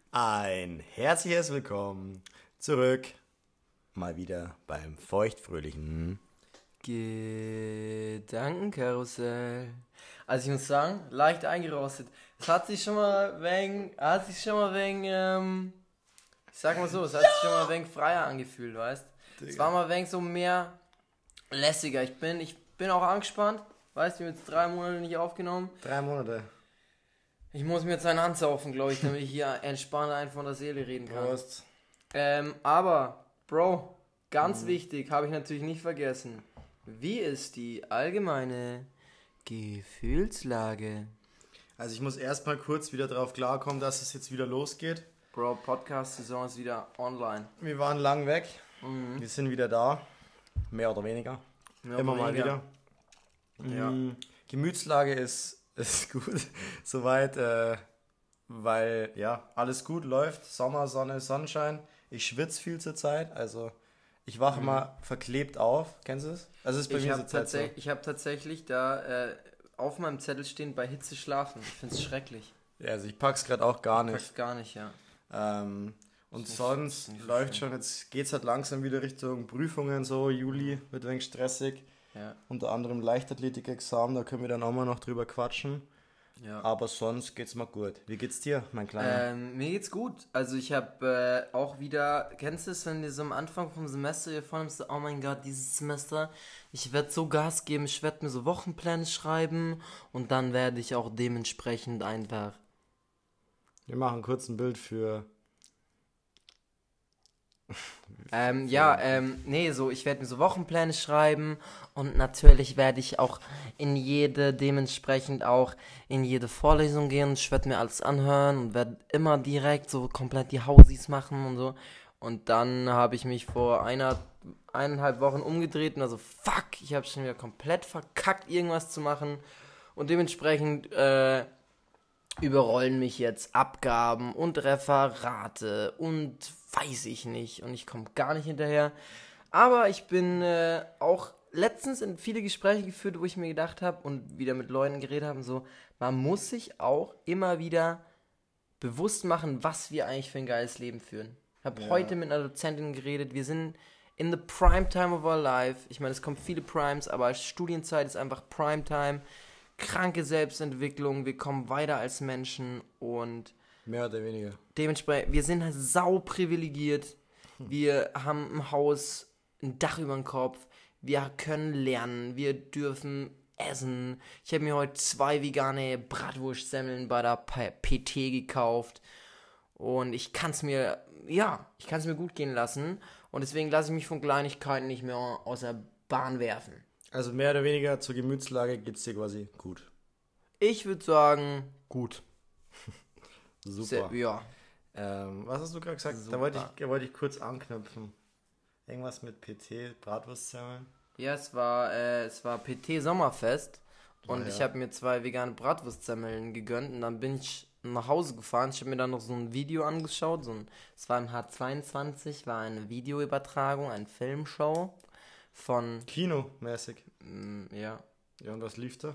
Ein herzliches Willkommen zurück, mal wieder beim feuchtfröhlichen. Gedankenkarussell. Also ich muss sagen, leicht eingerostet. Es hat sich schon mal ich sag mal so, es hat sich schon mal wegen freier angefühlt, weißt? Es war mal wegen so mehr lässiger. Ich bin auch angespannt, weißt du, wir haben jetzt 3 Monate nicht aufgenommen. 3 Monate. Ich muss mir jetzt einen Handsaufen, glaube ich, damit ich hier entspannt einfach von der Seele reden kann. Prost. Aber, Bro, ganz wichtig, habe ich natürlich nicht vergessen. Wie ist die allgemeine Gefühlslage? Also ich muss erstmal kurz wieder drauf klarkommen, dass es jetzt wieder losgeht. Bro, Podcast-Saison ist wieder online. Wir waren lang weg, wir sind wieder da, mehr oder weniger. Immer mal wieder. Ja. Gemütslage ist gut, soweit, weil ja, alles gut läuft, Sommer, Sonne, Sonnenschein. Ich schwitze viel zur Zeit, also ich wache mal verklebt auf, kennst du es? Also ist bei mir zur Zeit so. Ich habe tatsächlich da auf meinem Zettel stehen, bei Hitze schlafen. Ich finde es schrecklich. Ja, also ich pack's gerade auch gar Ich nicht. pack's gar nicht, ja. Und sonst läuft schon, jetzt geht's halt langsam wieder Richtung Prüfungen, so Juli wird ein wenig stressig. Ja. Unter anderem Leichtathletik-Examen, da können wir dann auch mal noch drüber quatschen. Ja. Aber sonst geht's mal gut. Wie geht's dir, mein Kleiner? Mir geht's gut. Also ich habe auch wieder, kennst du es, wenn dir so am Anfang vom Semester dir vornimmst, oh mein Gott, dieses Semester, ich werde so Gas geben, ich werde mir so Wochenpläne schreiben und dann werde ich auch dementsprechend einfach... Wir machen kurz ein Bild für... ich werde mir so Wochenpläne schreiben und natürlich werde ich auch dementsprechend auch in jede Vorlesung gehen. Ich werde mir alles anhören und werde immer direkt so komplett die Hausis machen und so. Und dann habe ich mich vor 1,5 Wochen umgedreht und also fuck, ich habe schon wieder komplett verkackt, irgendwas zu machen. Und dementsprechend überrollen mich jetzt Abgaben und Referate und weiß ich nicht. Und ich komme gar nicht hinterher. Aber ich bin auch letztens in viele Gespräche geführt, wo ich mir gedacht habe und wieder mit Leuten geredet habe, so, man muss sich auch immer wieder bewusst machen, was wir eigentlich für ein geiles Leben führen. Ich habe heute mit einer Dozentin geredet, wir sind in the prime time of our life. Ich meine, es kommen viele Primes, aber Studienzeit ist einfach Primetime. Kranke Selbstentwicklung, wir kommen weiter als Menschen und Mehr oder weniger. dementsprechend, wir sind halt sau privilegiert, wir haben ein Haus, ein Dach über dem Kopf, wir können lernen, wir dürfen essen. Ich habe mir heute 2 vegane Bratwurstsemmeln bei der PT gekauft und ich kann es mir gut gehen lassen und deswegen lasse ich mich von Kleinigkeiten nicht mehr aus der Bahn werfen. Also mehr oder weniger zur Gemütslage geht's dir quasi gut. Ich würde sagen, gut. Super. Ja. Was hast du gerade gesagt? Da wollte ich kurz anknüpfen. Irgendwas mit PT, Bratwurstsemmeln? Ja, es war PT Sommerfest und ja. ich habe mir 2 vegane Bratwurstsemmeln gegönnt und dann bin ich nach Hause gefahren. Ich habe mir dann noch so ein Video angeschaut. Es war im H22, war eine Videoübertragung, eine Filmshow von... Kinomäßig. Ja. Ja, und was lief da?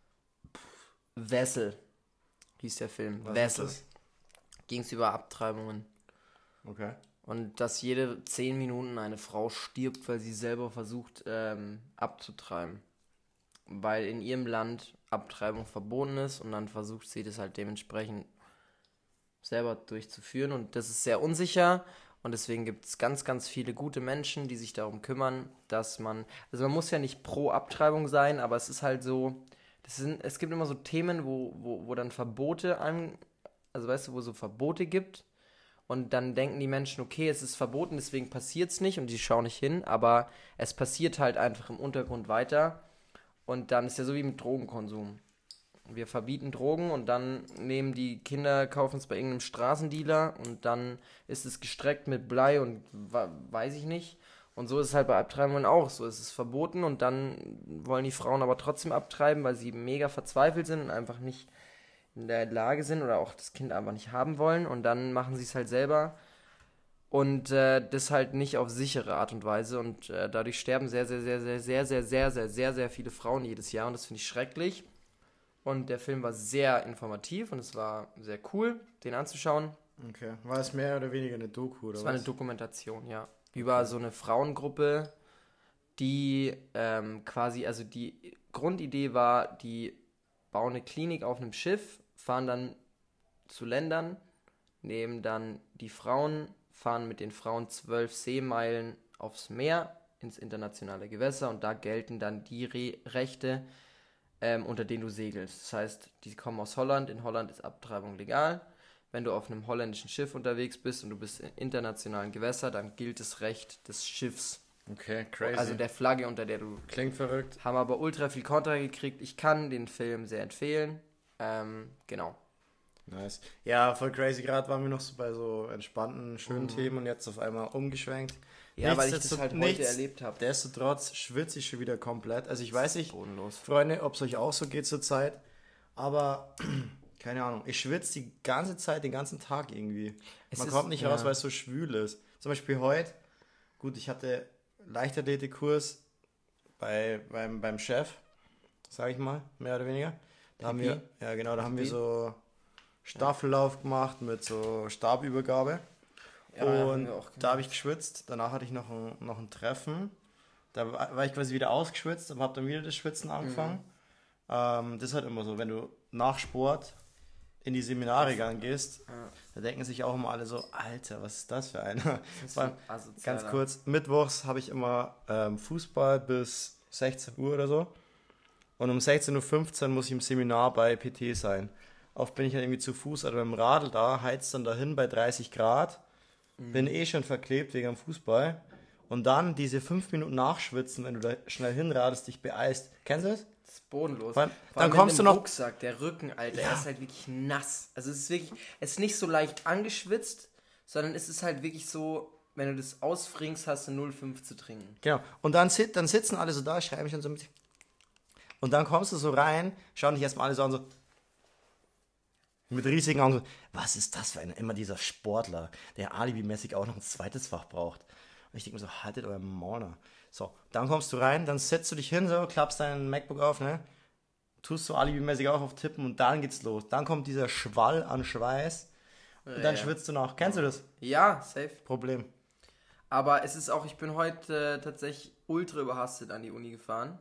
Wessel hieß der Film. Was Wessel. ist Ging es über Abtreibungen. Okay. Und dass jede 10 Minuten eine Frau stirbt, weil sie selber versucht abzutreiben. Weil in ihrem Land Abtreibung verboten ist und dann versucht sie das halt dementsprechend selber durchzuführen. Und das ist sehr unsicher und deswegen gibt es ganz, ganz viele gute Menschen, die sich darum kümmern, dass man muss ja nicht pro Abtreibung sein, aber es ist halt so, es gibt immer so Themen, wo dann Verbote wo es so Verbote gibt. Und dann denken die Menschen, okay, es ist verboten, deswegen passiert es nicht und die schauen nicht hin, aber es passiert halt einfach im Untergrund weiter und dann ist ja so wie mit Drogenkonsum. Wir verbieten Drogen und dann nehmen die Kinder, kaufen es bei irgendeinem Straßendealer und dann ist es gestreckt mit Blei und weiß ich nicht. Und so ist es halt bei Abtreibungen auch so. Es ist verboten und dann wollen die Frauen aber trotzdem abtreiben, weil sie mega verzweifelt sind und einfach nicht in der Lage sind oder auch das Kind einfach nicht haben wollen und dann machen sie es halt selber und das halt nicht auf sichere Art und Weise und dadurch sterben sehr, sehr, sehr, sehr, sehr, sehr, sehr, sehr, sehr, sehr viele Frauen jedes Jahr und das finde ich schrecklich und der Film war sehr informativ und es war sehr cool, den anzuschauen Okay. War es mehr oder weniger eine Doku, oder Das was? war eine Dokumentation, ja. Über so eine Frauengruppe, die quasi, also die Grundidee war, die bauen eine Klinik auf einem Schiff, fahren dann zu Ländern, nehmen dann die Frauen, fahren mit den Frauen 12 Seemeilen aufs Meer, ins internationale Gewässer und da gelten dann die Rechte, unter denen du segelst. Das heißt, die kommen aus Holland, in Holland ist Abtreibung legal. Wenn du auf einem holländischen Schiff unterwegs bist und du bist in internationalen Gewässern, dann gilt das Recht des Schiffs. Okay, crazy. Also der Flagge, unter der du... Klingt verrückt. Haben aber ultra viel Kontra gekriegt. Ich kann den Film sehr empfehlen. Genau. Nice. Ja, voll crazy. Gerade waren wir noch so bei so entspannten, schönen Themen und jetzt auf einmal umgeschwenkt. Ja, weil ich das halt heute erlebt habe. Nichtsdestotrotz schwitze ich schon wieder komplett. Also ich weiß nicht, Bodenlos. Freunde, ob es euch auch so geht zur Zeit, aber keine Ahnung, ich schwitze die ganze Zeit, den ganzen Tag irgendwie. Man kommt nicht raus, weil es so schwül ist. Zum Beispiel heute, gut, ich hatte Leichtathletikkurs beim Chef, sag ich mal, mehr oder weniger. Da haben wir so Staffellauf gemacht mit so Stabübergabe. Und da habe ich geschwitzt. Danach hatte ich noch ein Treffen. Da war ich quasi wieder ausgeschwitzt, aber habe dann wieder das Schwitzen angefangen. Das ist halt immer so, wenn du nach Sport in die Seminare gegangen gehst, da denken sich auch immer alle so, Alter, was ist das für einer? Ganz kurz, mittwochs habe ich immer Fußball bis 16 Uhr oder so. Und um 16.15 Uhr muss ich im Seminar bei PT sein. Oft bin ich dann irgendwie zu Fuß oder beim Radl da, heizt dann dahin bei 30 Grad. Bin schon verklebt wegen dem Fußball. Und dann diese 5 Minuten nachschwitzen, wenn du da schnell hinradest, dich beeilst. Kennst du das? Das ist bodenlos. Dann kommst du noch... Rucksack, der Rücken, Alter, er ist halt wirklich nass. Also es ist nicht so leicht angeschwitzt, sondern es ist halt wirklich so, wenn du das ausfringst, hast du 0,5 zu trinken. Genau. Und dann sitzen alle so da, schreiben schon so mit. Und dann kommst du so rein, schauen dich erstmal alle so an, so mit riesigen Augen, so, was ist das für einer? Immer dieser Sportler, der alibimäßig auch noch ein zweites Fach braucht. Und ich denke mir so, haltet euren Maul. So, dann kommst du rein, dann setzt du dich hin, so, klappst dein MacBook auf, ne? Tust so alibimäßig auch auf Tippen und dann geht's los. Dann kommt dieser Schwall an Schweiß und dann schwitzt du nach. Kennst du das? Ja, safe. Problem. Aber es ist auch, ich bin heute tatsächlich ultra überhastet an die Uni gefahren.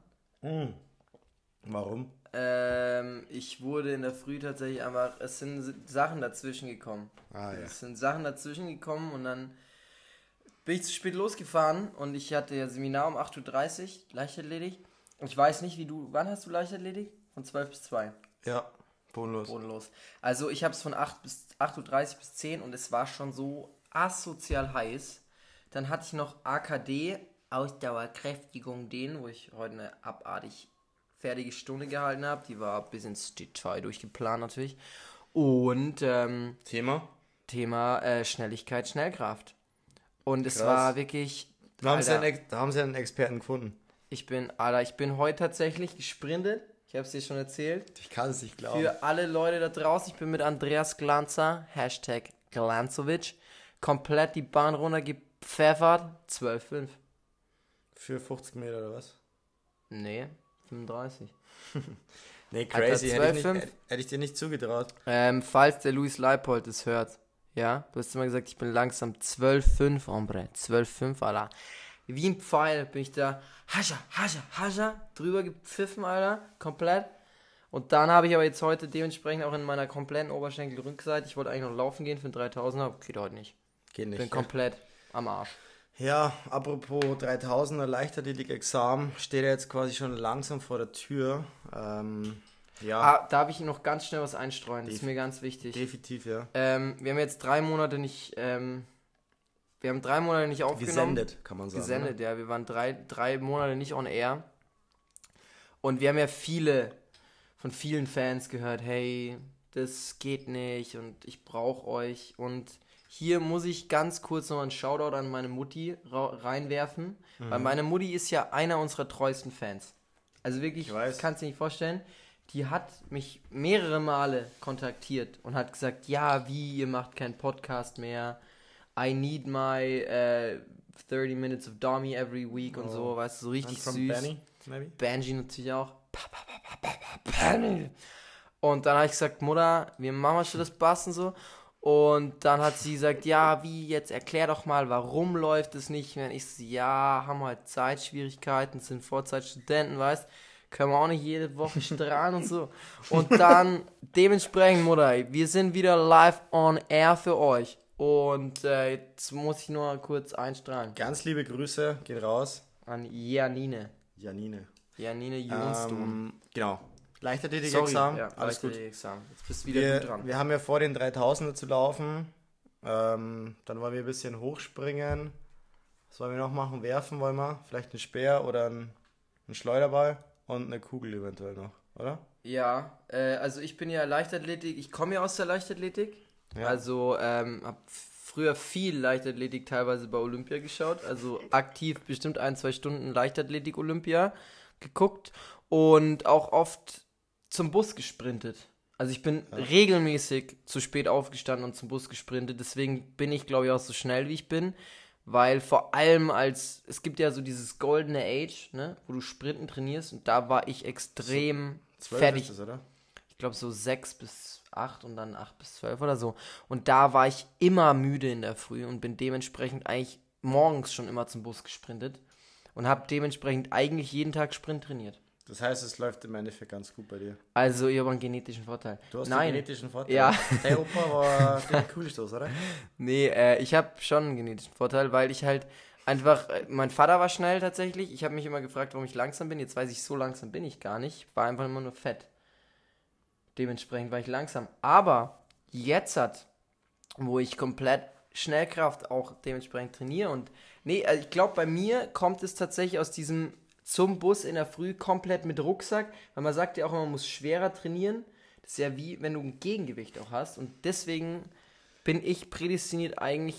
Warum? Ich wurde in der Früh tatsächlich einfach, es sind Sachen dazwischen gekommen. Es sind Sachen dazwischen gekommen und dann bin ich zu spät losgefahren und ich hatte ja Seminar um 8.30 Uhr, Leichtathletik. Und ich weiß nicht, wann hast du Leichtathletik? Von 12 bis 2. Ja, bodenlos. Also ich habe es von 8.30 Uhr bis 10 und es war schon so asozial heiß. Dann hatte ich noch AKD, Ausdauerkräftigung, wo ich heute eine abartig fertige Stunde gehalten habe. Die war bis ins Detail durchgeplant natürlich. Und Thema Schnelligkeit, Schnellkraft. Und es Krass. war wirklich... Da haben sie einen Experten gefunden. Ich bin heute tatsächlich gesprintet. Ich habe es dir schon erzählt. Ich kann es nicht glauben. Für alle Leute da draußen, ich bin mit Andreas Glanzer, #Glanzovic, komplett die Bahn runtergepfeffert. 12,5. Für 50 Meter oder was? Nee, 35. Nee, crazy. Alter, Hätte ich dir nicht zugetraut. Falls der Luis Leipold es hört, ja, du hast immer gesagt, ich bin langsam 12,5, Hombre. 12,5, Alter. Wie ein Pfeil bin ich da, hascha, drüber gepfiffen, Alter, komplett. Und dann habe ich aber jetzt heute dementsprechend auch in meiner kompletten Oberschenkel-Rückseite, ich wollte eigentlich noch laufen gehen für einen 3000er, geht heute nicht. Geht nicht. Bin komplett am Arsch. Ja, apropos 3000er Leichtathletik-Examen, steht er jetzt quasi schon langsam vor der Tür. Darf ich noch ganz schnell was einstreuen? Das ist mir ganz wichtig. Definitiv, ja. Wir haben jetzt 3 Monate nicht, aufgenommen. Gesendet, kann man sagen. Gesendet, ja. Wir waren 3 Monate nicht on air. Und wir haben ja von vielen Fans gehört, hey, das geht nicht und ich brauche euch. Und hier muss ich ganz kurz noch einen Shoutout an meine Mutti reinwerfen. Weil meine Mutti ist ja einer unserer treuesten Fans. Also wirklich, das kannst du dir nicht vorstellen. Die hat mich mehrere Male kontaktiert und hat gesagt, ja, ihr macht keinen Podcast mehr. I need my 30 minutes of Dami every week und so, weißt du, so richtig süß. Benny, maybe? Benji natürlich auch. Benny. Und dann habe ich gesagt, Mutter, wir machen schon das Bass und so. Und dann hat sie gesagt, ja, wie, jetzt erklär doch mal, warum läuft es nicht mehr? Und ich so, ja, haben halt Zeitschwierigkeiten, sind Vorzeitstudenten, weißt, können wir auch nicht jede Woche strahlen und so. Und dann dementsprechend, Mutter, wir sind wieder live on air für euch. Und jetzt muss ich nur kurz einstrahlen. Ganz liebe Grüße, geht raus. An Janine. Janine Jonsdon. Genau. Leichtathletik-Examen, Ja, alles gut. Leichtathletik-Examen. Jetzt bist du wieder gut dran. Wir haben ja vor, den 3000er zu laufen. Dann wollen wir ein bisschen hochspringen. Was wollen wir noch machen? Werfen wollen wir. Vielleicht einen Speer oder einen Schleuderball und eine Kugel eventuell noch, oder? Ja, also ich bin ja Leichtathletik. Ich komme ja aus der Leichtathletik. Ja. Also habe früher viel Leichtathletik teilweise bei Olympia geschaut. Also aktiv bestimmt 1-2 Stunden Leichtathletik-Olympia geguckt. Und auch oft zum Bus gesprintet. Also ich bin regelmäßig zu spät aufgestanden und zum Bus gesprintet. Deswegen bin ich, glaube ich, auch so schnell, wie ich bin. Weil vor allem es gibt ja so dieses goldene Age, ne, wo du Sprinten trainierst. Und da war ich extrem 12 fertig. ist das, oder? Ich glaube so 6 bis 8 und dann 8 bis 12 oder so. Und da war ich immer müde in der Früh und bin dementsprechend eigentlich morgens schon immer zum Bus gesprintet. Und habe dementsprechend eigentlich jeden Tag Sprint trainiert. Das heißt, es läuft im Endeffekt ganz gut bei dir. Also, ich habe einen genetischen Vorteil. Du hast Nein. einen genetischen Vorteil. Ja. Dein Opa war der Kugelstoß, oder? Nee, ich habe schon einen genetischen Vorteil, weil ich halt einfach, mein Vater war schnell tatsächlich. Ich habe mich immer gefragt, warum ich langsam bin. Jetzt weiß ich, so langsam bin ich gar nicht. Ich war einfach immer nur fett. Dementsprechend war ich langsam. Aber jetzt wo ich komplett Schnellkraft auch dementsprechend trainiere und also ich glaube, bei mir kommt es tatsächlich aus diesem zum Bus in der Früh komplett mit Rucksack, weil man sagt ja auch immer, man muss schwerer trainieren. Das ist ja wie, wenn du ein Gegengewicht auch hast. Und deswegen wäre ich prädestiniert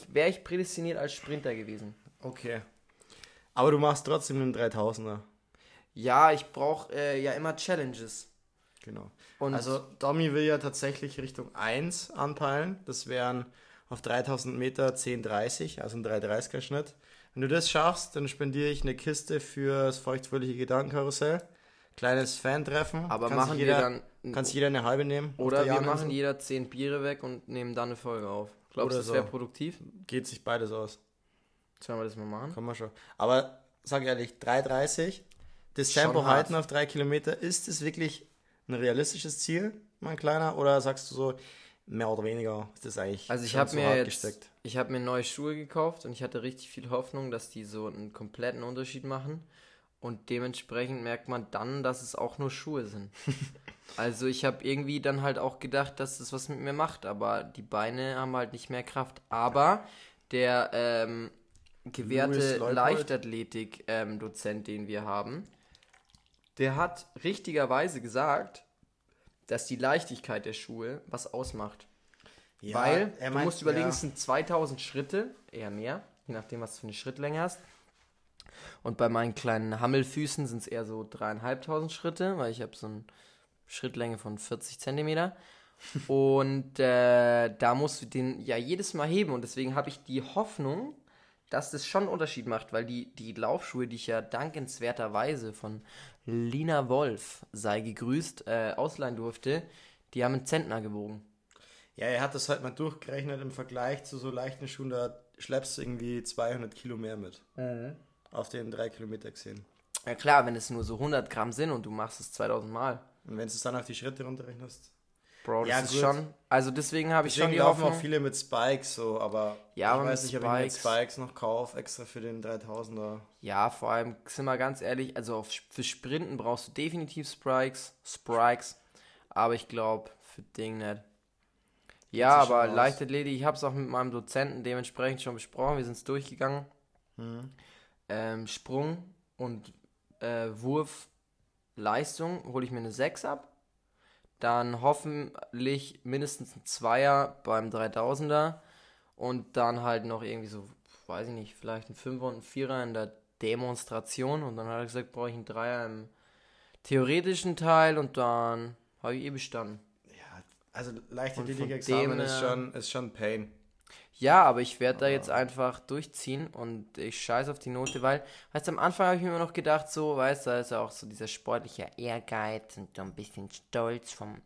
als Sprinter gewesen. Okay. Aber du machst trotzdem einen 3000er. Ja, ich brauche ja immer Challenges. Genau. Und Also Domi will ja tatsächlich Richtung 1 anpeilen. Das wären auf 3000 Meter 10,30, also ein 3,30er Schnitt. Wenn du das schaffst, dann spendiere ich eine Kiste für das feuchtfröhliche Gedankenkarussell. Kleines Fan-Treffen. aber Kann machen sich wir dann... Kann sich jeder eine halbe nehmen. Oder wir machen jeder 10 Biere weg und nehmen dann eine Folge auf. Glaubst du, das wäre produktiv? Geht sich beides aus. Sollen wir das mal machen? Kann man schon. Aber sag ehrlich, 3,30, das Schon Tempo hart. halten auf 3 Kilometer, ist das wirklich ein realistisches Ziel, mein Kleiner? Oder sagst du so, mehr oder weniger ist das eigentlich Also ich schon habe zu mir hart jetzt, gesteckt? ich habe mir neue Schuhe gekauft und ich hatte richtig viel Hoffnung, dass die so einen kompletten Unterschied machen. Und dementsprechend merkt man dann, dass es auch nur Schuhe sind. Also ich habe irgendwie dann halt auch gedacht, dass das was mit mir macht, aber die Beine haben halt nicht mehr Kraft. Aber der gewährte Leichtathletik-Dozent, den wir haben, der hat richtigerweise gesagt, dass die Leichtigkeit der Schuhe was ausmacht. Ja, Weil er du meint, musst überlegen, ja. es sind 2000 Schritte, eher mehr, je nachdem, was du für eine Schrittlänge hast. Und bei meinen kleinen Hammelfüßen sind es eher so 3.500 Schritte, weil ich habe so eine Schrittlänge von 40 Zentimeter. Und da musst du den ja jedes Mal heben. Und deswegen habe ich die Hoffnung, dass das schon einen Unterschied macht, weil die Laufschuhe, die ich ja dankenswerterweise von Lina Wolf, sei gegrüßt, ausleihen durfte, die haben einen Zentner gewogen. Ja, er hat das halt mal durchgerechnet im Vergleich zu so leichten Schuhen, da schleppst du irgendwie 200 Kilo mehr mit. Auf den 3 Kilometer gesehen. Ja klar, wenn es nur so 100 Gramm sind und du machst es 2000 Mal. Und wenn du es dann auf die Schritte runterrechnest. Bro, das Ja, ist gut. schon... Also deswegen habe ich schon Deswegen die laufen Hoffnung... auch viele mit Spikes so, aber Ja, aber ich weiß mit nicht, ob ich mir Spikes- Spikes noch kaufe, extra für den 3000er. Ja, vor allem, sind wir ganz ehrlich, also für Sprinten brauchst du definitiv Spikes, aber ich glaube, für Ding nicht. Ja, sich schon aber aus. Leichtathletik, ich habe es auch mit meinem Dozenten dementsprechend schon besprochen, wir sind es durchgegangen. Sprung und Wurfleistung hole ich mir eine 6 ab. Dann hoffentlich mindestens ein 2er beim 3000er und dann halt noch irgendwie so, weiß ich nicht, vielleicht ein 5er und ein 4er in der Demonstration und dann hat er gesagt, brauche ich einen 3er im theoretischen Teil und dann habe ich bestanden. Ja, also Und von Leichtathletik-Examen dem ist schon Pain. Ja, aber ich werde da jetzt einfach durchziehen und ich scheiße auf die Note, weil, weißt du, am Anfang habe ich mir immer noch gedacht, so, weißt du, da ist ja auch so dieser sportliche Ehrgeiz und so ein bisschen Stolz vom, wir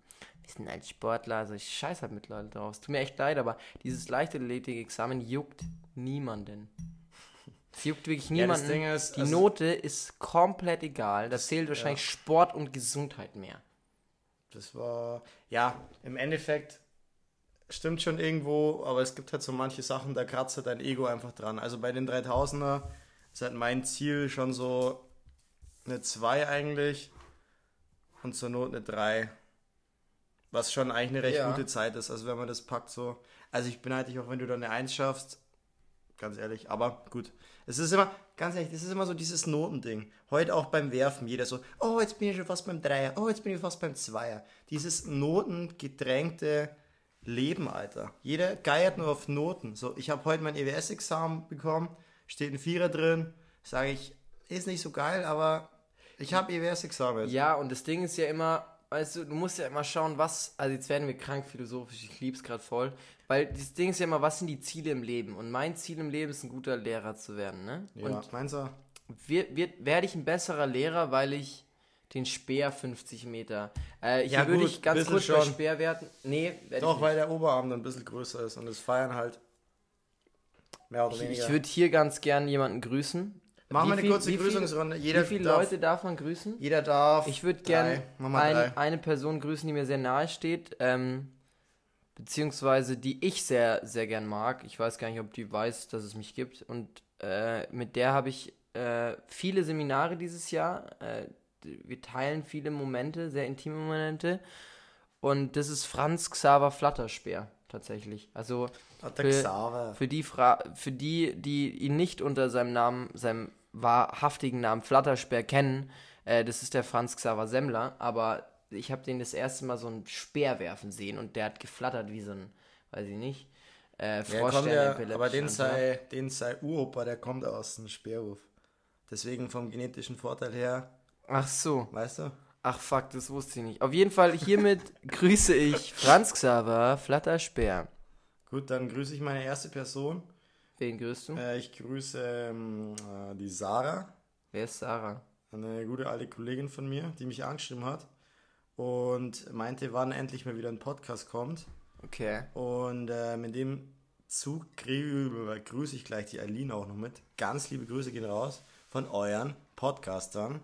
wir sind ein Sportler, also ich scheiß halt mittlerweile drauf. Es tut mir echt leid, aber dieses Leichtathletik-Examen juckt niemanden. Es juckt wirklich Ja, das niemanden. Ding ist, Die also- Note ist komplett egal. Da zählt wahrscheinlich Sport und Gesundheit mehr. Das war, ja, im Endeffekt stimmt schon irgendwo, aber es gibt halt so manche Sachen, da kratzt halt dein Ego einfach dran. Also bei den 3000er ist halt mein Ziel schon so eine 2 eigentlich und zur Not eine 3. Was schon eigentlich eine recht Ja. gute Zeit ist, also wenn man das packt so. Also ich beneide dich auch, wenn du da eine 1 schaffst, ganz ehrlich, aber gut. Es ist immer, ganz ehrlich, das ist immer so dieses Notending. Heute auch beim Werfen, jeder so, oh, jetzt bin ich schon fast beim Dreier, oh, jetzt bin ich fast beim Zweier. Dieses notengedrängte Leben, Alter. Jeder geiert nur auf Noten. So, ich habe heute mein EWS-Examen bekommen, steht ein Vierer drin, sage ich, ist nicht so geil, aber ich habe EWS-Examen. Ja, und das Ding ist ja immer, weißt du musst ja immer schauen, also jetzt werden wir krank philosophisch, ich lieb's gerade voll, weil das Ding ist ja immer, was sind die Ziele im Leben? Und mein Ziel im Leben ist, ein guter Lehrer zu werden, ne? Ja, Und meinst du? werde ich ein besserer Lehrer, weil ich den Speer 50 Meter, hier Ja, würde gut, ich ganz bisschen kurz bei schon. Speer werten, nee, werde Doch, ich weil nicht. der Oberarm dann ein bisschen größer ist und das Feiern halt mehr oder weniger. Ich würde hier ganz gern jemanden grüßen. Machen wir eine kurze wie viel- Grüßungsrunde. Wie viele Leute darf man grüßen? Jeder darf. Ich würde 3. gerne Mach mal 3. eine Person grüßen, die mir sehr nahe steht, beziehungsweise die ich sehr, sehr gern mag. Ich weiß gar nicht, ob die weiß, dass es mich gibt. Und mit der habe ich viele Seminare dieses Jahr. Wir teilen viele Momente, sehr intime Momente. Und das ist Franz Xaver Flatterspeer tatsächlich. Also für die ihn nicht unter seinem Namen, seinem wahrhaftigen Namen Flatterspeer kennen, das ist der Franz Xaver Semmler, aber ich habe den das erste Mal so ein Speer werfen sehen und der hat geflattert wie so ein, weiß ich nicht, aber den sei Uropa, der kommt aus dem Speerwurf. Deswegen vom genetischen Vorteil her, Ach so. weißt du? Ach fuck, das wusste ich nicht. Auf jeden Fall, hiermit grüße ich Franz Xaver Flatterspeer. Gut, dann grüße ich meine erste Person. Wen grüßt du? Ich grüße die Sarah, Wer ist Sarah? eine gute alte Kollegin von mir, die mich angeschrieben hat und meinte, wann endlich mal wieder ein Podcast kommt. Okay. Und mit dem Zug grüße ich gleich die Aline auch noch mit. Ganz liebe Grüße gehen raus von euren Podcastern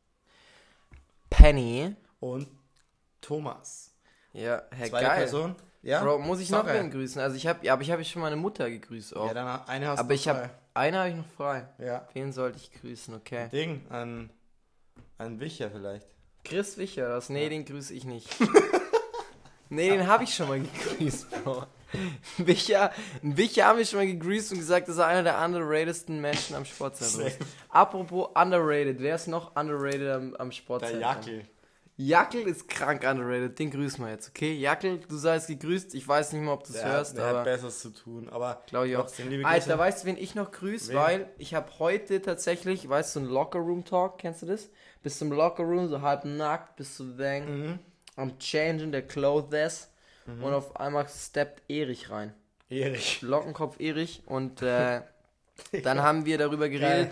Penny. und Thomas. Ja, Herr Zweite geil. Person. Ja? Bro, muss ich noch Sache. wen grüßen? Also ich habe schon meine Mutter gegrüßt auch. Ja, dann eine hast aber du ich habe frei. eine habe ich noch frei. Ja. Wen sollte ich grüßen? Okay. Ding, an Wicher vielleicht. Chris Wicher, das? Nee, den grüße ich nicht. Nee, den habe ich schon mal gegrüßt, Bro. Ein Wicher haben wir schon mal gegrüßt und gesagt, dass er einer der underratedsten Menschen am Sportzentrum ist. Apropos underrated, wer ist noch underrated am Sportzentrum? Der Jackel. Jackel ist krank underrated, den grüßen wir jetzt, okay? Jackel, du seist gegrüßt, ich weiß nicht mal, ob du es hörst, Der hat aber Besseres zu tun, aber glaube ich auch. trotzdem liebe Alter, Grüße. weißt du, wen ich noch grüße? Wen? Weil ich habe heute tatsächlich, weißt du, so ein Locker-Room-Talk, kennst du das? Bist du im Locker-Room, so halb nackt, bist du am changing der Clothes und auf einmal steppt Erich rein. Erich. Lockenkopf Erich und dann haben wir darüber geredet,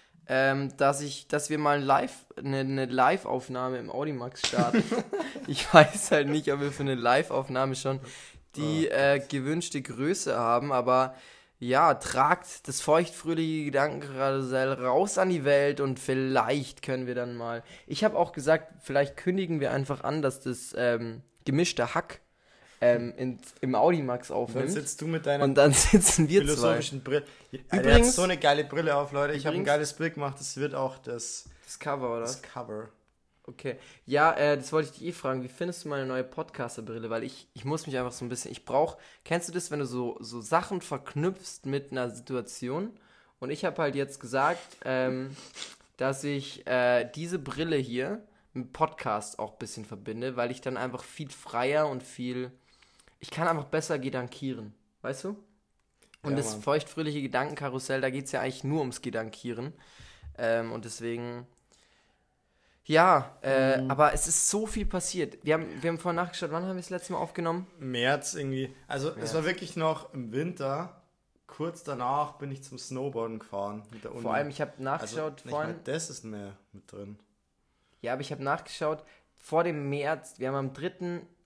dass wir mal eine Live-Aufnahme im Audimax starten. Ich weiß halt nicht, ob wir für eine Live-Aufnahme schon die gewünschte Größe haben, aber ja, tragt das feuchtfröhliche Gedankenkarussell raus an die Welt und vielleicht können wir dann mal... Ich habe auch gesagt, vielleicht kündigen wir einfach an, dass das gemischte Hack im Audimax aufnimmt. Dann sitzt du mit deiner Und dann sitzen wir zwei. philosophischen Brille. Er hat Übrigens- so eine geile Brille auf, Leute. Ich habe ein Übrigens- geiles Bild gemacht. Das wird auch das Das Cover, oder? Cover. Okay. Ja, das wollte ich dich fragen. Wie findest du meine neue Podcaster-Brille? Weil ich muss mich einfach so ein bisschen... Kennst du das, wenn du so Sachen verknüpfst mit einer Situation? Und ich habe halt jetzt gesagt, dass ich diese Brille hier mit Podcast auch ein bisschen verbinde, weil ich dann einfach viel freier und ich kann einfach besser gedankieren. Weißt du? Und Ja, das Mann. feuchtfröhliche Gedankenkarussell, da geht es ja eigentlich nur ums Gedankieren. Und deswegen... Ja, aber es ist so viel passiert. Wir haben vorhin nachgeschaut, wann haben wir das letzte Mal aufgenommen? März irgendwie. Also es war wirklich noch im Winter. Kurz danach bin ich zum Snowboarden gefahren mit der Uni. Vor allem, ich habe also nachgeschaut nicht mal vorhin. das ist mehr mit drin. Ja, aber ich habe nachgeschaut, vor dem März, wir haben am 3.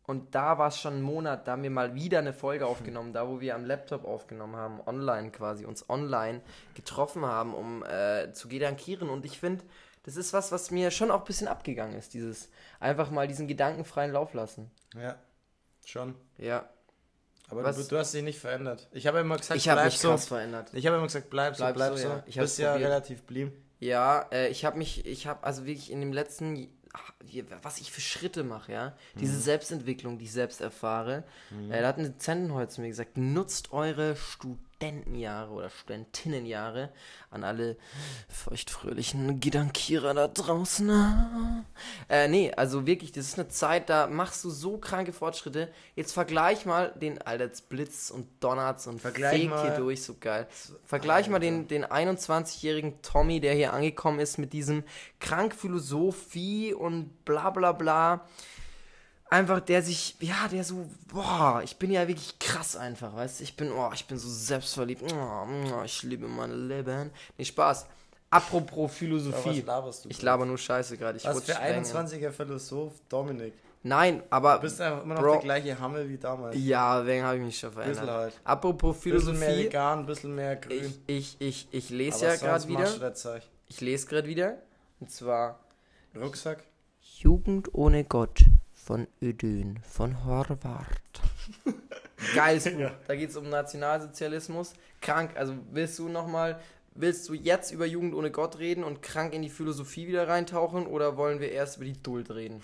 Und da war es schon ein Monat, da haben wir mal wieder eine Folge aufgenommen, da wo wir am Laptop aufgenommen haben, online quasi, uns online getroffen haben, um zu gedankieren. Und ich finde, das ist was mir schon auch ein bisschen abgegangen ist, dieses einfach mal diesen gedankenfreien Lauf lassen. Ja, schon. Ja. Aber du hast dich nicht verändert. Ich habe immer gesagt, ich habe mich krass verändert. Ich habe immer gesagt, bleib so. Ja. Ich bist ja relativ blieb. Ja, ich habe also wirklich in dem letzten, was ich für Schritte mache, ja, diese Selbstentwicklung, die ich selbst erfahre, da hat ein Dozent heute zu mir gesagt, nutzt eure Studentenjahre oder Studentinnenjahre an alle feuchtfröhlichen Gedankierer da draußen. Nee, also wirklich, das ist eine Zeit, da machst du so kranke Fortschritte. Jetzt vergleich mal den, Alter, jetzt blitzt und donnert's und fegt hier durch, so geil. Vergleich mal den 21-jährigen Tommy, der hier angekommen ist mit diesem krank Philosophie und bla bla bla. Einfach, der so, ich bin ja wirklich krass einfach, weißt du, ich bin so selbstverliebt, ich liebe mein Leben. Nee, Spaß. Apropos Philosophie. Was laberst du? Ich laber nur Scheiße gerade. Was für 21er Philosoph, Dominik? Nein, aber... Du bist einfach immer noch der gleiche Hammel wie damals. Ja, wegen habe ich mich schon verändert. Bisschen halt. Apropos Philosophie... Bisschen mehr vegan, bisschen mehr grün. Ich lese ja gerade wieder. Ich lese gerade wieder. Und zwar... Rucksack. Jugend ohne Gott. Von Ödön, von Horvath. Geiles Buch. Da geht es um Nationalsozialismus. Krank, also willst du jetzt über Jugend ohne Gott reden und krank in die Philosophie wieder reintauchen oder wollen wir erst über die Duld reden?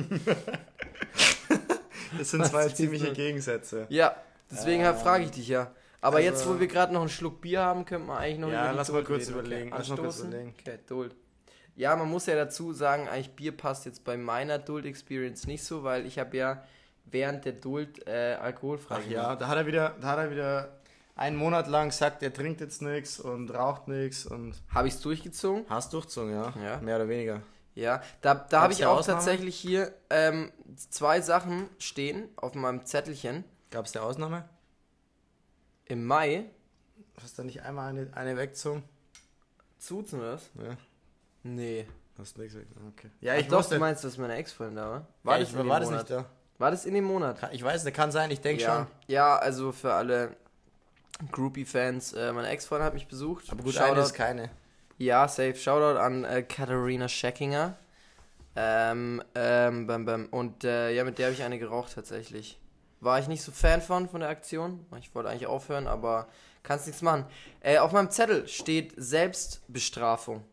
Das sind zwei ziemliche Gegensätze. Ja, deswegen frage ich dich ja. Aber also, jetzt, wo wir gerade noch einen Schluck Bier haben, könnten wir eigentlich noch über die Duld reden. Ja, lass mal kurz überlegen. Okay, Duld. Ja, man muss ja dazu sagen, eigentlich Bier passt jetzt bei meiner Duld-Experience nicht so, weil ich habe ja während der Duld alkoholfrei gemacht. Ja, da hat er wieder einen Monat lang gesagt, er trinkt jetzt nichts und raucht nichts und... Habe ich es durchgezogen? Hast durchgezogen, ja. Mehr oder weniger. Ja, da habe ich auch Ausnahme? Tatsächlich hier 2 Sachen stehen auf meinem Zettelchen. Gab es eine Ausnahme? Im Mai? Hast du nicht einmal eine weggezogen? Zuzen oder was? Ja. Nee. Hast du nichts weg? Okay. Ja, ich wusste... du meinst, dass meine Ex-Freundin da war? War das nicht da? War das in dem Monat? Ich weiß, das kann sein, ich denke schon. Ja, also für alle Groupie-Fans, meine Ex-Freundin hat mich besucht. Aber gut, eine ist keine. Ja, safe. Shoutout an Katharina Scheckinger. Und mit der habe ich eine geraucht tatsächlich. War ich nicht so Fan von der Aktion. Ich wollte eigentlich aufhören, aber kannst nichts machen. Auf meinem Zettel steht Selbstbestrafung.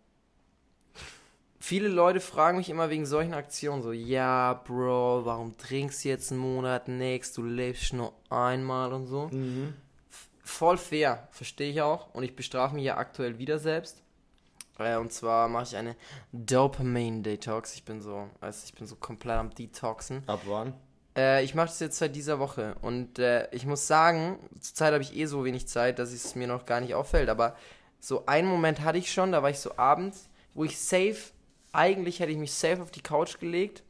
Viele Leute fragen mich immer wegen solchen Aktionen so, ja, Bro, warum trinkst du jetzt einen Monat nichts, du lebst nur einmal und so. Mhm. Voll fair, verstehe ich auch. Und ich bestrafe mich ja aktuell wieder selbst. Und zwar mache ich eine Dopamine-Detox. Ich bin so komplett am Detoxen. Ab wann? Ich mache das jetzt seit dieser Woche. Und ich muss sagen, zurzeit habe ich so wenig Zeit, dass es mir noch gar nicht auffällt. Aber so einen Moment hatte ich schon, da war ich so abends, wo ich eigentlich hätte ich mich safe auf die Couch gelegt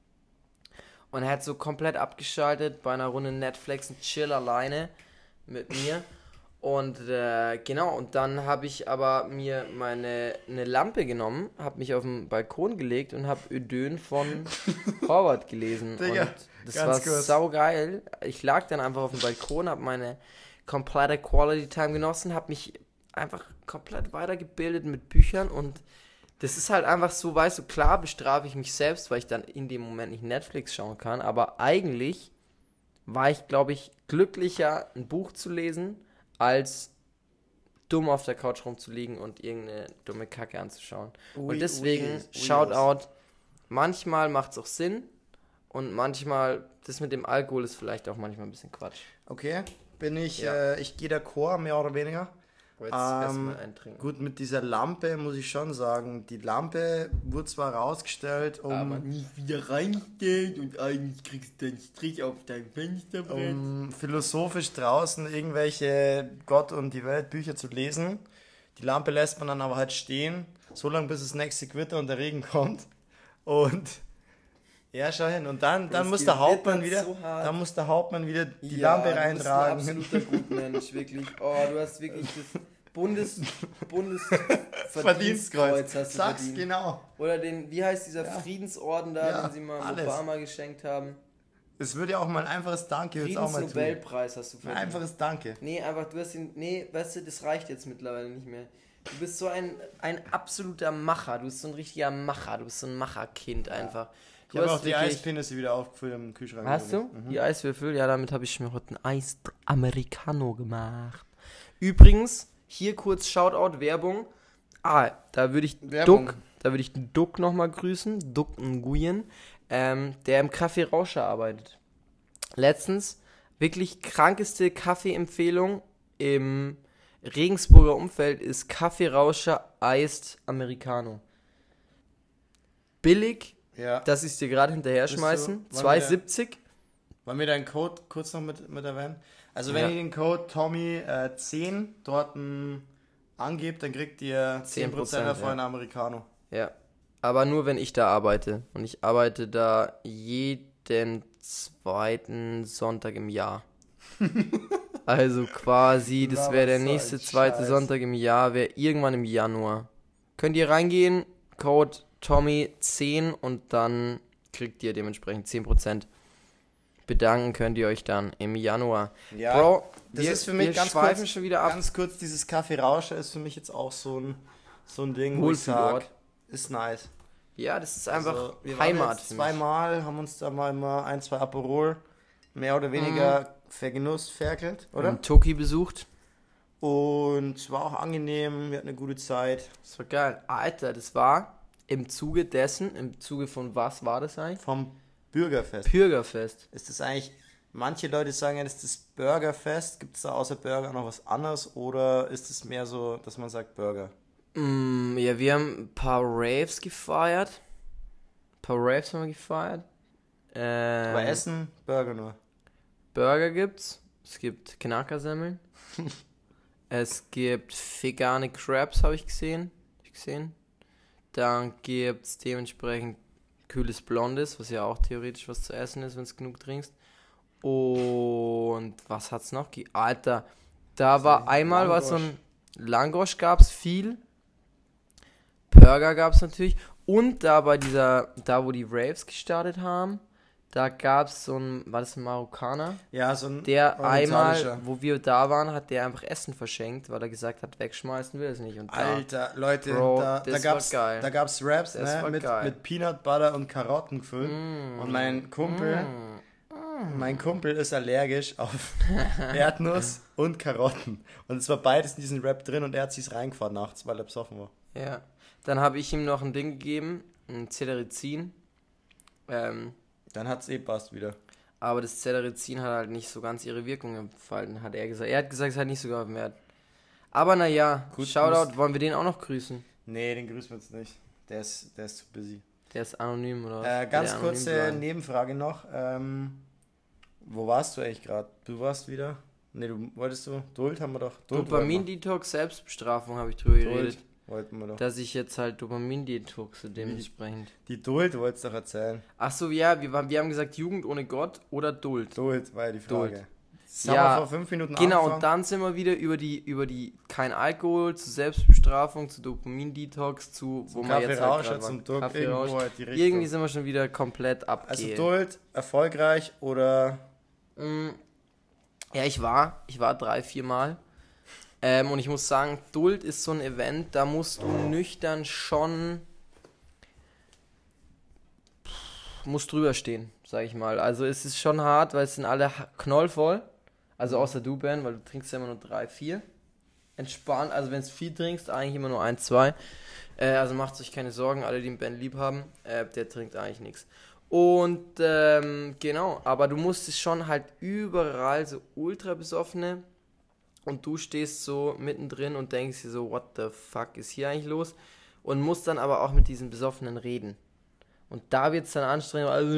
und hätte so komplett abgeschaltet bei einer Runde Netflix und chill alleine mit mir. Und genau, und dann habe ich aber mir eine Lampe genommen, habe mich auf den Balkon gelegt und habe Ödön von Horvath gelesen. Digga, und das war saugeil. Ich lag dann einfach auf dem Balkon, habe meine komplette Quality Time genossen, habe mich einfach komplett weitergebildet mit Büchern und das ist halt einfach so, weißt du, klar bestrafe ich mich selbst, weil ich dann in dem Moment nicht Netflix schauen kann, aber eigentlich war ich, glaube ich, glücklicher, ein Buch zu lesen, als dumm auf der Couch rumzuliegen und irgendeine dumme Kacke anzuschauen. Und deswegen, Shoutout, manchmal macht es auch Sinn und manchmal, das mit dem Alkohol ist vielleicht auch manchmal ein bisschen Quatsch. Okay, ich gehe d'accord, mehr oder weniger. Jetzt erstmal eintrinken. Gut, mit dieser Lampe muss ich schon sagen, die Lampe wurde zwar rausgestellt, aber nicht wieder reingestellt und eigentlich kriegst du einen Strich auf dein Fensterbrett. Um philosophisch draußen irgendwelche Gott und die Welt Bücher zu lesen. Die Lampe lässt man dann aber halt stehen, so lange bis das nächste Gewitter und der Regen kommt. Und ja, schau hin. Und dann muss der Hauptmann wieder, die Lampe reintragen. Du bist ein absoluter Gutmensch, wirklich. Oh, du hast wirklich das Bundesverdienstkreuz hast du Sag's verdient. Genau. Oder wie heißt dieser Friedensorden da, den sie mal Obama geschenkt haben? Es würde ja auch mal ein einfaches Danke jetzt auch mal tun. Friedensnobelpreis hast du Ein verdient. einfaches Danke. Nee, einfach, du hast ihn. Nee, weißt du, das reicht jetzt mittlerweile nicht mehr. Du bist so ein absoluter Macher. Du bist so ein richtiger Macher. Du bist so ein Macherkind einfach. Ich habe auch die Eispenisse wieder aufgefüllt im Kühlschrank. Hast du? Die Eiswürfel? Ja, damit habe ich mir heute ein Eis Americano gemacht. Übrigens, hier kurz Shoutout, Werbung. Da würde ich Duck nochmal grüßen. Duck Nguyen, der im Café Rauscher arbeitet. Letztens wirklich krankeste Kaffeeempfehlung im Regensburger Umfeld ist Kaffee Rauscher Iced Americano. Billig, Ja. dass ich es dir gerade hinterher schmeißen. 2,70. Wollen wir deinen Code kurz noch mit erwähnen? Also wenn ihr den Code Tommy10 dort angebt, dann kriegt ihr 10% davon in Americano. Ja, aber nur wenn ich da arbeite. Und ich arbeite da jeden zweiten Sonntag im Jahr. Also quasi, das wäre der nächste zweite Sonntag im Jahr, wäre irgendwann im Januar. Könnt ihr reingehen, Code Tommy10 und dann kriegt ihr dementsprechend 10%. Bedanken könnt ihr euch dann im Januar. Ja, Bro, das ist für mich schon wieder ab. Ganz kurz, dieses Kaffee Rauscher ist für mich jetzt auch so ein Ding, wo ich sage, ist nice. Ja, das ist einfach Also, wir Heimat. waren jetzt zweimal, haben uns da mal immer 1, 2 Aperol mehr oder weniger verkelt, oder? Und Toki besucht. Und es war auch angenehm, wir hatten eine gute Zeit. Das war geil. Alter, das war im Zuge von was war das eigentlich? Vom Bürgerfest. Bürgerfest. Ist das eigentlich, manche Leute sagen ja, das ist das Burgerfest. Gibt es da außer Burger noch was anderes? Oder ist es mehr so, dass man sagt Burger? Ja, wir haben ein paar Raves gefeiert. Aber Essen, Burger nur. Burger gibt's. Es gibt Knackersemmeln. Es gibt vegane Crabs, habe ich gesehen. Dann gibt's dementsprechend kühles Blondes, was ja auch theoretisch was zu essen ist, wenn du genug trinkst. Und was hat's noch? Alter, da war einmal was so ein Langosch gab's viel. Burger gab's natürlich. Und da wo die Raves gestartet haben, da gab's so ein, war das ein Marokkaner? Ja, so ein Der einmal, wo wir da waren, hat der einfach Essen verschenkt, weil er gesagt hat, wegschmeißen will er es nicht. Und Alter, Leute, Bro, da gab's Wraps mit Peanut Butter und Karotten gefüllt. Und mein Kumpel ist allergisch auf Erdnuss und Karotten. Und es war beides in diesem Wrap drin und er hat sich's reingefahren nachts, weil er besoffen war. Ja, dann habe ich ihm noch ein Ding gegeben, ein Cetirizin. Dann hat's passt wieder. Aber das Cetirizin hat halt nicht so ganz ihre Wirkung entfalten, hat er gesagt. Er hat gesagt, es hat nicht so geholfen. Aber naja, Shoutout, wollen wir den auch noch grüßen? Nee, den grüßen wir jetzt nicht. Der ist zu busy. Der ist anonym, oder was? Ganz kurze Nebenfrage noch. Wo warst du eigentlich gerade? Du warst wieder? Nee, Duld haben wir doch. Dopamin-Detox, Selbstbestrafung habe ich drüber geredet. Wollten wir doch. Dass ich jetzt halt Dopamin-Detoxe dementsprechend. Die Duld wolltest du doch erzählen. Achso, ja, wir haben gesagt Jugend ohne Gott oder Duld. Duld war ja die Frage. Duld. Das haben wir vor 5 Minuten genau, angefangen. und dann sind wir wieder über die kein Alkohol, zu Selbstbestrafung, zu Dopamin-Detox, wo man jetzt halt zum Duck, irgendwo halt die Richtung. Irgendwie sind wir schon wieder komplett abgehen. Also Duld, erfolgreich oder... Ja, ich war 3-4 Mal. Und ich muss sagen, Duld ist so ein Event, da musst du nüchtern schon musst drüber stehen, sag ich mal. Also es ist schon hart, weil es sind alle knollvoll. Also außer du, Ben, weil du trinkst ja immer nur 3-4. Entspannt, also wenn du viel trinkst, eigentlich immer nur 1-2. Also macht euch keine Sorgen, alle, die den Ben lieb haben, der trinkt eigentlich nichts. Und genau, aber du musst es schon halt überall so ultra besoffene und du stehst so mittendrin und denkst dir so, what the fuck ist hier eigentlich los? Und musst dann aber auch mit diesen Besoffenen reden. Und da wird's dann anstrengend, also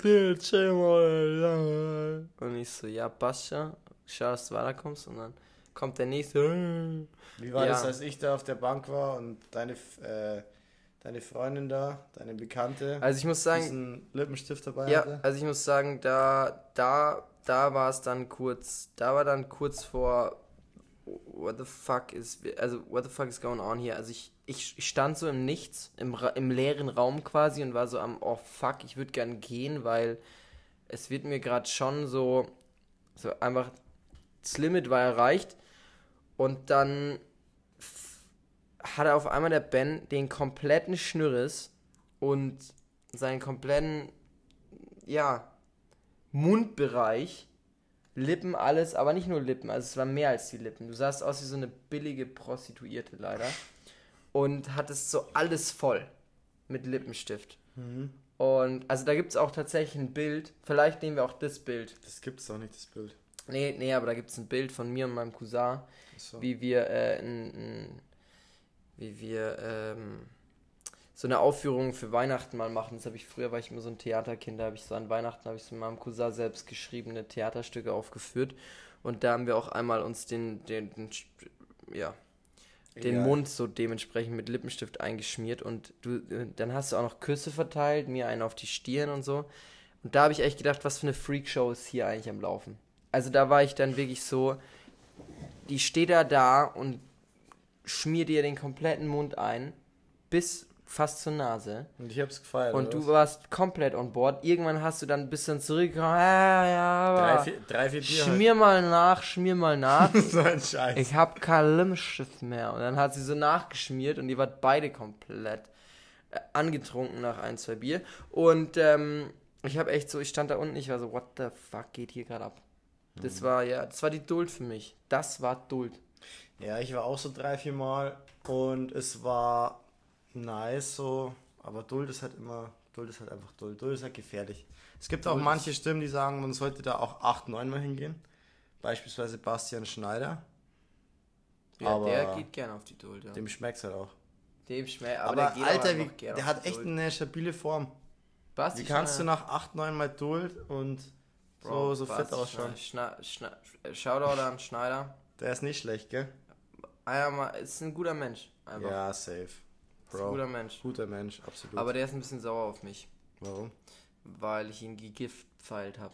und ich so, ja, passt schon, schau, dass du weiterkommst und dann kommt der nächste. Wie war das, als ich da auf der Bank war und deine Freundin da, deine Bekannte, also ich muss sagen, diesen Lippenstift dabei ja, hatte? also ich muss sagen, da war es dann kurz vor what the fuck is going on here? Also ich stand so im Nichts, im leeren Raum quasi und war so am, oh fuck, ich würde gern gehen, weil es wird mir gerade schon so einfach, das Limit war erreicht und dann hat er auf einmal der Ben den kompletten Schnürres und seinen kompletten, Mundbereich, Lippen, alles, aber nicht nur Lippen, also es war mehr als die Lippen. Du sahst aus wie so eine billige Prostituierte leider und hattest so alles voll mit Lippenstift. Und also da gibt es auch tatsächlich ein Bild, vielleicht nehmen wir auch das Bild. Das gibt's doch nicht, das Bild. Nee, aber da gibt es ein Bild von mir und meinem Cousin, So. wie wir so eine Aufführung für Weihnachten mal machen. Früher war ich immer so ein Theaterkind, da habe ich so an Weihnachten, habe ich so mit meinem Cousin selbst geschriebene Theaterstücke aufgeführt und da haben wir auch einmal uns den Mund so dementsprechend mit Lippenstift eingeschmiert und dann hast du auch noch Küsse verteilt, mir einen auf die Stirn und so. Und da habe ich echt gedacht, was für eine Freakshow ist hier eigentlich am Laufen. Also da war ich dann wirklich so, die steht da und schmiert dir den kompletten Mund ein, bis fast zur Nase. Und ich hab's gefeiert. Und du warst komplett on board. Irgendwann hast du dann ein bisschen zurückgekommen. Aber drei, vier Bier. schmier mal nach. So ein Scheiß. Ich hab kein Lippenstift mehr. Und dann hat sie so nachgeschmiert und ihr wart beide komplett angetrunken nach 1, 2 Bier. Und ich stand da unten, ich war so, what the fuck geht hier gerade ab? Das war die Duld für mich. Das war Duld. Ja, ich war auch so 3, 4 Mal und es war nice so, aber Duld ist halt einfach Duld. Duld ist halt gefährlich. Es gibt auch manche Stimmen, die sagen, man sollte da auch 8, 9 Mal hingehen. Beispielsweise Bastian Schneider. Ja, aber der geht gerne auf die Duld, ja. Dem schmeckt's halt auch. Dem schmeckt, Aber der geht Alter, auch gerne der auf hat die echt Duld. eine stabile Form. Basti Wie kannst du Schneider. nach 8, 9 Mal Duld und Bro, so fit Basti ausschauen? Shoutout an Schneider. Der ist nicht schlecht, gell? Ist ein guter Mensch. Einfach. Ja, safe. Ist ein Bro, guter Mensch. guter Mensch, absolut. Aber der ist ein bisschen sauer auf mich, Warum? weil ich ihn gegiftpfeilt habe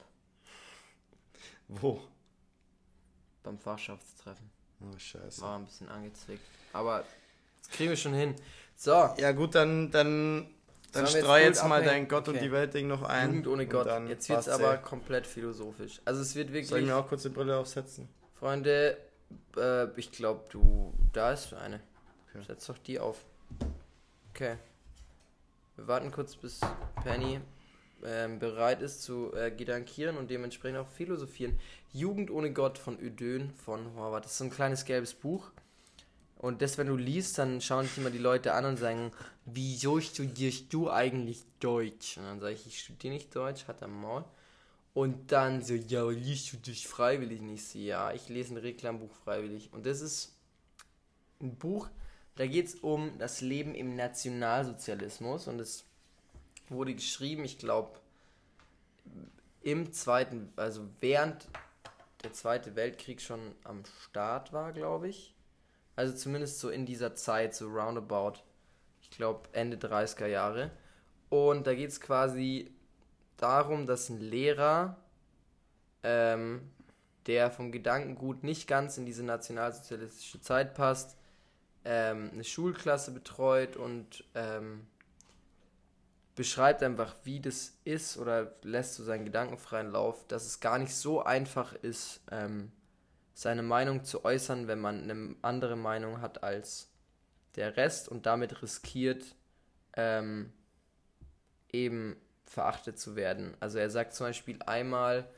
Wo? beim Fachschaftstreffen. Oh, scheiße. War ein bisschen angezwickt. Aber das kriegen wir schon hin. So, Ja gut, dann Sollen wir streu jetzt jetzt mal abhängen? dein Gott und Okay. die Welt-Ding noch ein. Jugend ohne und Gott. dann Jetzt wird es passt's, aber ey. komplett philosophisch. Also es wird Soll ich wirklich... mir auch kurz die Brille aufsetzen? Freunde, ich glaube, da ist eine. Okay. Setz doch die auf. Okay. Wir warten kurz, bis Penny bereit ist zu gedankieren und dementsprechend auch philosophieren. Jugend ohne Gott von Ödön von Horvath. Das ist so ein kleines gelbes Buch. Und das, wenn du liest, dann schauen dich immer die Leute an und sagen, wieso studierst du eigentlich Deutsch? Und dann sage ich studiere nicht Deutsch, hat er Maul. Und dann so, ja, liest du dich freiwillig nicht? So, ja, ich lese ein Reklambuch freiwillig. Und das ist ein Buch, da geht es um das Leben im Nationalsozialismus. Und es wurde geschrieben, ich glaube, während der Zweite Weltkrieg schon am Start war, glaube ich. Also zumindest so in dieser Zeit, so roundabout, ich glaube Ende 30er Jahre. Und da geht es quasi darum, dass ein Lehrer, der vom Gedankengut nicht ganz in diese nationalsozialistische Zeit passt, eine Schulklasse betreut und beschreibt einfach, wie das ist oder lässt so seinen gedankenfreien Lauf, dass es gar nicht so einfach ist, seine Meinung zu äußern, wenn man eine andere Meinung hat als der Rest und damit riskiert, eben verachtet zu werden. Also er sagt zum Beispiel einmal,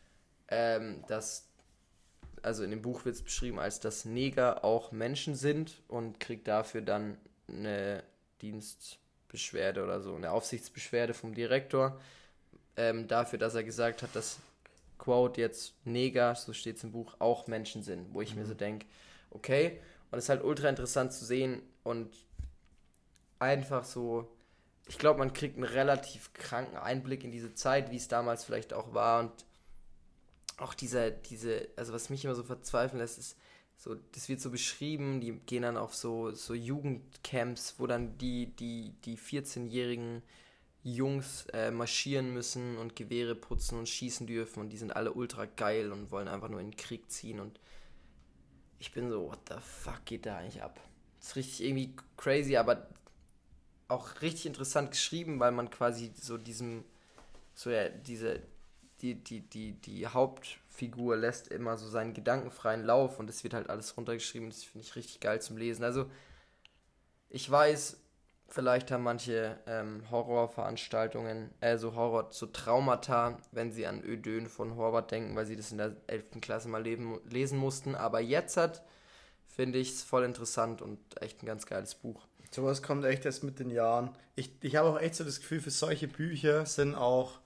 also in dem Buch wird es beschrieben, als dass Neger auch Menschen sind und kriegt dafür dann eine Dienstbeschwerde oder so, eine Aufsichtsbeschwerde vom Direktor, dafür, dass er gesagt hat, dass Quote jetzt Neger, so steht es im Buch, auch Menschen sind, wo ich mir so denke, okay, und es ist halt ultra interessant zu sehen und einfach so, ich glaube, man kriegt einen relativ kranken Einblick in diese Zeit, wie es damals vielleicht auch war und auch also was mich immer so verzweifeln lässt, ist so, das wird so beschrieben, die gehen dann auf so Jugendcamps, wo dann die 14-jährigen Jungs marschieren müssen und Gewehre putzen und schießen dürfen und die sind alle ultra geil und wollen einfach nur in den Krieg ziehen und ich bin so, what the fuck geht da eigentlich ab? Das ist richtig irgendwie crazy, aber auch richtig interessant geschrieben, weil man quasi so diese die Hauptfigur lässt immer so seinen gedankenfreien Lauf und es wird halt alles runtergeschrieben. Das finde ich richtig geil zum Lesen. Also, ich weiß, vielleicht haben manche Horrorveranstaltungen, so so Traumata, wenn sie an Ödön von Horvath denken, weil sie das in der 11. Klasse mal lesen mussten. Aber jetzt finde ich es voll interessant und echt ein ganz geiles Buch. Sowas kommt echt erst mit den Jahren. Ich habe auch echt so das Gefühl, für solche Bücher sind auch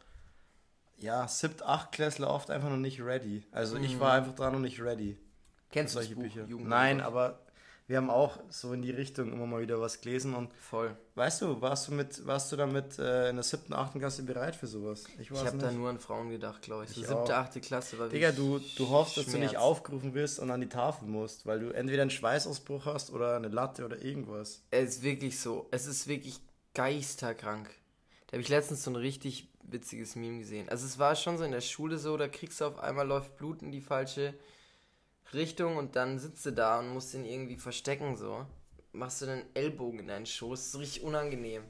7., 8. Klässler oft einfach noch nicht ready. Also ich war einfach da noch nicht ready. Kennst du solche das Buch, Bücher? Jugend Nein, aber wir haben auch so in die Richtung immer mal wieder was gelesen und voll. weißt du, warst du damit in der 7., 8. Klasse bereit für sowas? Ich habe da nur an Frauen gedacht, glaube ich. So Ich 7., auch. 8. Klasse war Digga, wirklich du hoffst, dass du Schmerz. nicht aufgerufen wirst und an die Tafel musst, weil du entweder einen Schweißausbruch hast oder eine Latte oder irgendwas. Es ist wirklich so. Es ist wirklich geisterkrank. Da habe ich letztens so ein richtig witziges Meme gesehen. Also es war schon so in der Schule so, da kriegst du auf einmal, läuft Blut in die falsche Richtung und dann sitzt du da und musst ihn irgendwie verstecken so. Machst du den Ellbogen in deinen Schoß, das ist so richtig unangenehm.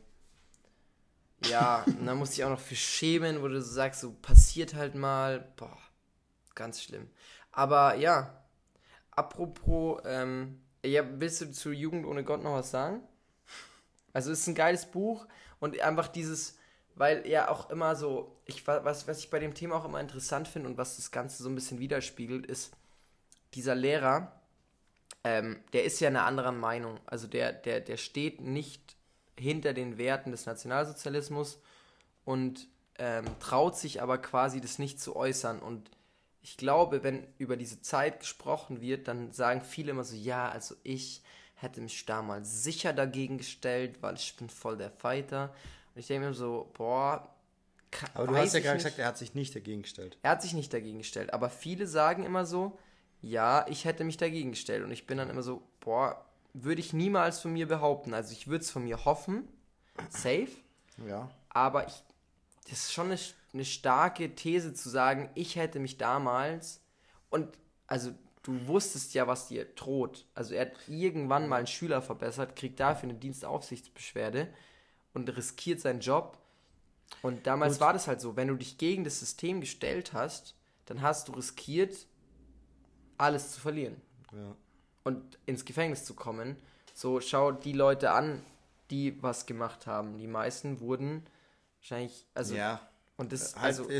Ja, und dann musst du dich auch noch für schämen, wo du so sagst, so passiert halt mal. Boah, ganz schlimm. Aber ja, apropos, willst du zu Jugend ohne Gott noch was sagen? Also es ist ein geiles Buch und einfach dieses, weil ja auch immer so, was ich bei dem Thema auch immer interessant finde und was das Ganze so ein bisschen widerspiegelt, ist, dieser Lehrer, der ist ja einer anderen Meinung. Also der steht nicht hinter den Werten des Nationalsozialismus und traut sich aber quasi das nicht zu äußern. Und ich glaube, wenn über diese Zeit gesprochen wird, dann sagen viele immer so, ja, also ich hätte mich damals sicher dagegen gestellt, weil ich bin voll der Fighter. Und ich denke mir so, boah, aber du hast ja gerade gesagt, er hat sich nicht dagegen gestellt. Er hat sich nicht dagegen gestellt, aber viele sagen immer so, ja, ich hätte mich dagegen gestellt. Und ich bin dann immer so, boah, würde ich niemals von mir behaupten. Also ich würde es von mir hoffen, safe. Ja. Aber das ist schon eine starke These zu sagen, ich hätte mich damals, und also du wusstest ja, was dir droht. Also er hat irgendwann mal einen Schüler verbessert, kriegt dafür eine Dienstaufsichtsbeschwerde und riskiert seinen Job. Und damals war das halt so, wenn du dich gegen das System gestellt hast, dann hast du riskiert, alles zu verlieren. Ja. Und ins Gefängnis zu kommen. So, schau die Leute an, die was gemacht haben. Die meisten wurden wahrscheinlich, also... Ja. Und das,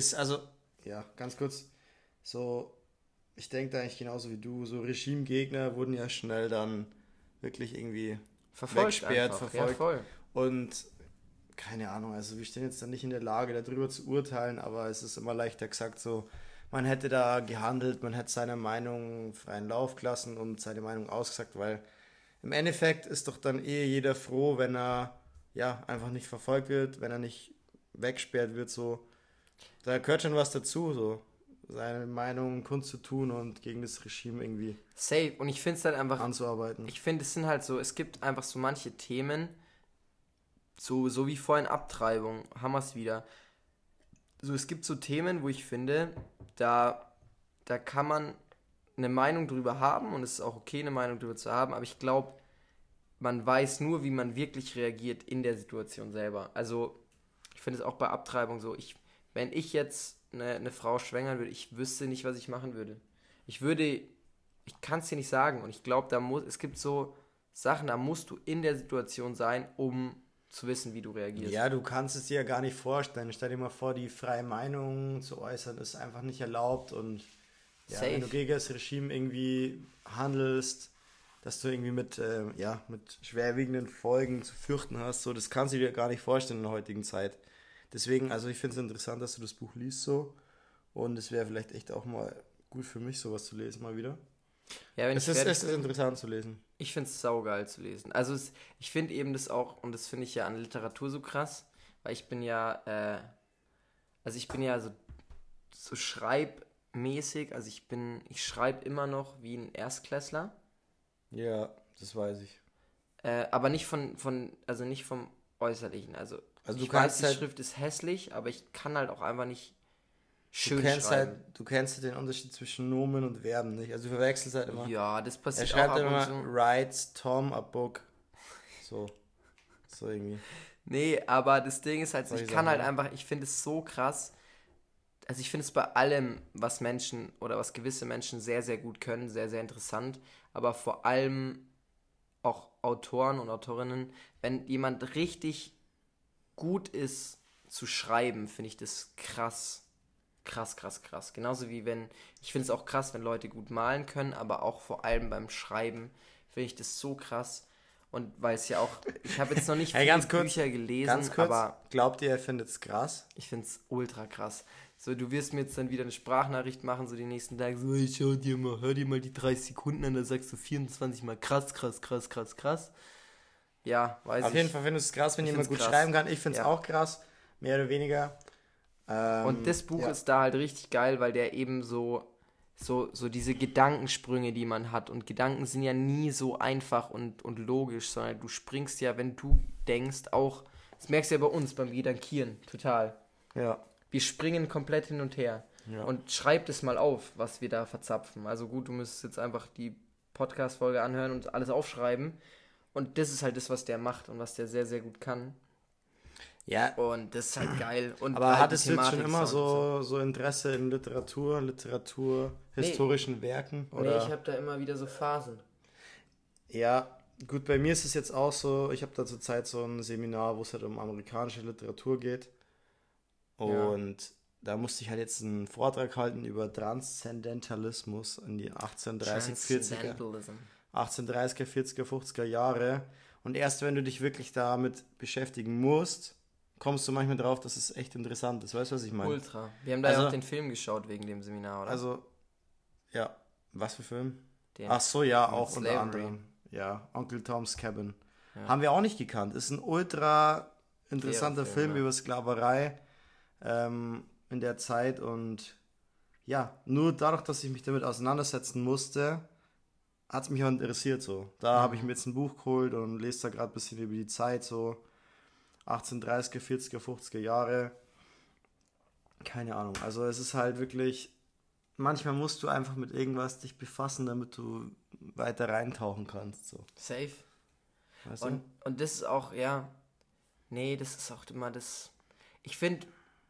ja, ganz kurz, so, ich denke da eigentlich genauso wie du, so Regimegegner wurden ja schnell dann wirklich irgendwie weggesperrt, verfolgt. Ja, voll. Und keine Ahnung, also wir stehen jetzt dann nicht in der Lage, darüber zu urteilen, aber es ist immer leichter gesagt so, man hätte da gehandelt, man hätte seiner Meinung freien Lauf gelassen und seine Meinung ausgesagt, weil im Endeffekt ist doch dann jeder froh, wenn er einfach nicht verfolgt wird, wenn er nicht weggesperrt wird, so. Da gehört schon was dazu, so. Seine Meinung kundzutun und gegen das Regime irgendwie safe. Und ich finde es dann einfach anzuarbeiten. Ich finde, es sind halt so, es gibt einfach so manche Themen, so wie vorhin Abtreibung, haben wir es wieder. So, es gibt so Themen, wo ich finde, da kann man eine Meinung drüber haben und es ist auch okay, eine Meinung drüber zu haben, aber ich glaube, man weiß nur, wie man wirklich reagiert in der Situation selber. Also, ich finde es auch bei Abtreibung so, wenn ich jetzt eine Frau schwängern würde, ich wüsste nicht, was ich machen würde. Ich kann es dir nicht sagen und ich glaube, es gibt so Sachen, da musst du in der Situation sein, um zu wissen, wie du reagierst. Ja, du kannst es dir ja gar nicht vorstellen. Stell dir mal vor, die freie Meinung zu äußern ist einfach nicht erlaubt und ja, wenn du gegen das Regime irgendwie handelst, dass du irgendwie mit schwerwiegenden Folgen zu fürchten hast, so, das kannst du dir gar nicht vorstellen in der heutigen Zeit. Deswegen, also ich finde es interessant, dass du das Buch liest so und es wäre vielleicht echt auch mal gut für mich, sowas zu lesen mal wieder. Ja, es ist interessant zu lesen. Ich finde es saugeil zu lesen. Also ich finde eben das auch, und das finde ich ja an Literatur so krass, weil ich bin ja so schreibmäßig, also ich schreibe immer noch wie ein Erstklässler. Ja, das weiß ich. Aber nicht nicht vom Äußerlichen. Also ich weiß, die Schrift ist hässlich, aber ich kann halt auch einfach nicht schön schreiben. Du kennst halt den Unterschied zwischen Nomen und Verben nicht. Also du verwechselst halt immer. Ja, das passiert auch ab und zu. Er immer so. Writes Tom a book. So irgendwie. Nee, aber das Ding ist halt, ich kann halt einfach, ich finde es so krass, also ich finde es bei allem, was Menschen oder was gewisse Menschen sehr, sehr gut können, sehr, sehr interessant, aber vor allem auch Autoren und Autorinnen, wenn jemand richtig gut ist zu schreiben, finde ich das krass. Krass, krass, krass. Genauso wie ich finde es auch krass, wenn Leute gut malen können, aber auch vor allem beim Schreiben finde ich das so krass. Und weil es ja auch, ich habe jetzt noch nicht Hey, viele Bücher gelesen, aber glaubt ihr findet es krass? ich finde es ultra krass. So, du wirst mir jetzt dann wieder eine Sprachnachricht machen, so die nächsten Tage, so, ich hör dir mal die 30 Sekunden an, da sagst du 24 mal krass, krass, krass, krass, krass. Ja, weiß ich. Auf jeden Fall finde ich es krass, wenn jemand gut schreiben kann. Ich finde es auch krass, mehr oder weniger. Und das Buch ist da halt richtig geil, weil der eben so diese Gedankensprünge, die man hat. Und Gedanken sind ja nie so einfach und logisch, sondern du springst ja, wenn du denkst, auch, das merkst du ja bei uns beim Gedankieren, total. Ja. Wir springen komplett hin und her. Ja. Und schreib das mal auf, was wir da verzapfen. Also gut, du müsstest jetzt einfach die Podcast-Folge anhören und alles aufschreiben. Und das ist halt das, was der macht und was der sehr, sehr gut kann. Ja. Und das ist halt geil. Und aber halt hattest du jetzt schon immer so Interesse in Literatur, historischen Werken? Oder? Nee, ich habe da immer wieder so Phasen. Ja, gut, bei mir ist es jetzt auch so, ich habe da zurzeit so ein Seminar, wo es halt um amerikanische Literatur geht. Und da musste ich halt jetzt einen Vortrag halten über Transzendentalismus in die 1830er, 40er, 50er Jahre. Und erst wenn du dich wirklich damit beschäftigen musst, kommst du manchmal drauf, dass es echt interessant ist. Weißt du, was ich meine? Ultra. Wir haben da ja auch den Film geschaut wegen dem Seminar, oder? Also, ja. Was für Film? Den Ach so, ja, auch Slavery. unter anderem. Ja, Uncle Tom's Cabin. Ja. Haben wir auch nicht gekannt. Ist ein ultra interessanter Film über Sklaverei in der Zeit. Und ja, nur dadurch, dass ich mich damit auseinandersetzen musste, hat es mich auch interessiert so. Da habe ich mir jetzt ein Buch geholt und lese da gerade ein bisschen über die Zeit, so 1830er, 40er, 50er Jahre. Keine Ahnung. Also es ist halt wirklich, manchmal musst du einfach mit irgendwas dich befassen, damit du weiter reintauchen kannst. So. Safe. Weißt du? Und das ist auch, das ist auch immer das, ich finde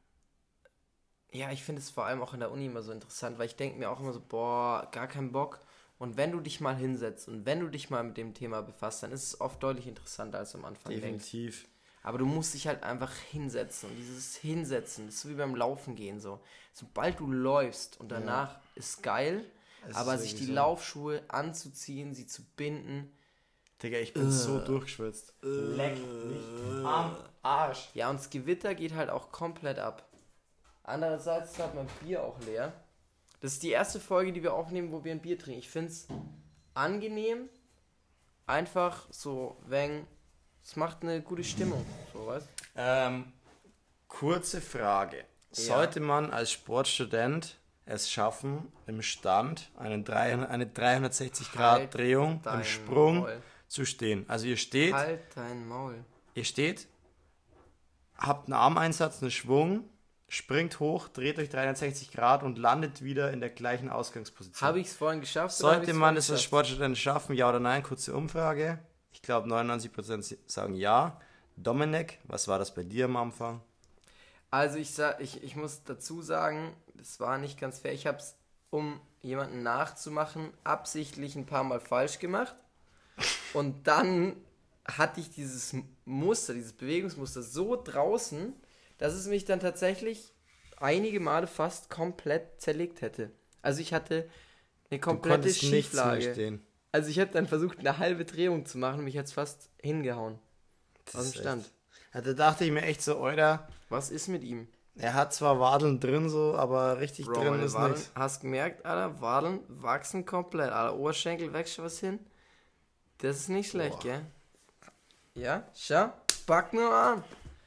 es vor allem auch in der Uni immer so interessant, weil ich denke mir auch immer so, gar keinen Bock. Und wenn du dich mal hinsetzt und wenn du dich mal mit dem Thema befasst, dann ist es oft deutlich interessanter als am Anfang. Definitiv. Denkst. Aber du musst dich halt einfach hinsetzen. Und dieses Hinsetzen, das ist so wie beim Laufen gehen so. Sobald du läufst und danach ist geil, aber sich die Laufschuhe anzuziehen, sie zu binden. Digga, ich bin so durchgeschwitzt. Leck mich am Arsch. Ja, und das Gewitter geht halt auch komplett ab. Andererseits ist halt mein Bier auch leer. Das ist die erste Folge, die wir aufnehmen, wo wir ein Bier trinken. Ich finde es angenehm, einfach so, es macht eine gute Stimmung, so, weißt du? Kurze Frage. Sollte man als Sportstudent es schaffen, im Stand eine 360-Grad-Drehung im Sprung zu stehen? Also ihr steht... Halt dein Maul. Ihr steht, habt einen Armeinsatz, einen Schwung, springt hoch, dreht euch 360 Grad und landet wieder in der gleichen Ausgangsposition. Habe ich es vorhin geschafft? Sollte man es als Sportstudent schaffen, ja oder nein? Kurze Umfrage. Ich glaube 99% sagen ja. Dominik, was war das bei dir am Anfang? Also ich muss dazu sagen, das war nicht ganz fair. Ich habe es, um jemanden nachzumachen, absichtlich ein paar Mal falsch gemacht. Und dann hatte ich dieses Bewegungsmuster so draußen, dass es mich dann tatsächlich einige Male fast komplett zerlegt hätte. Also ich hatte eine komplette Schieflage. Also ich habe dann versucht, eine halbe Drehung zu machen und mich jetzt fast hingehauen. Aus dem Stand. Ja, da dachte ich mir echt so, Alter. Was ist mit ihm? Er hat zwar Wadeln drin so, aber richtig drin ist nichts. Hast gemerkt, Alter, Wadeln wachsen komplett. Alter, Oberschenkel wächst schon was hin. Das ist nicht schlecht, gell? Ja, schau, pack nur an.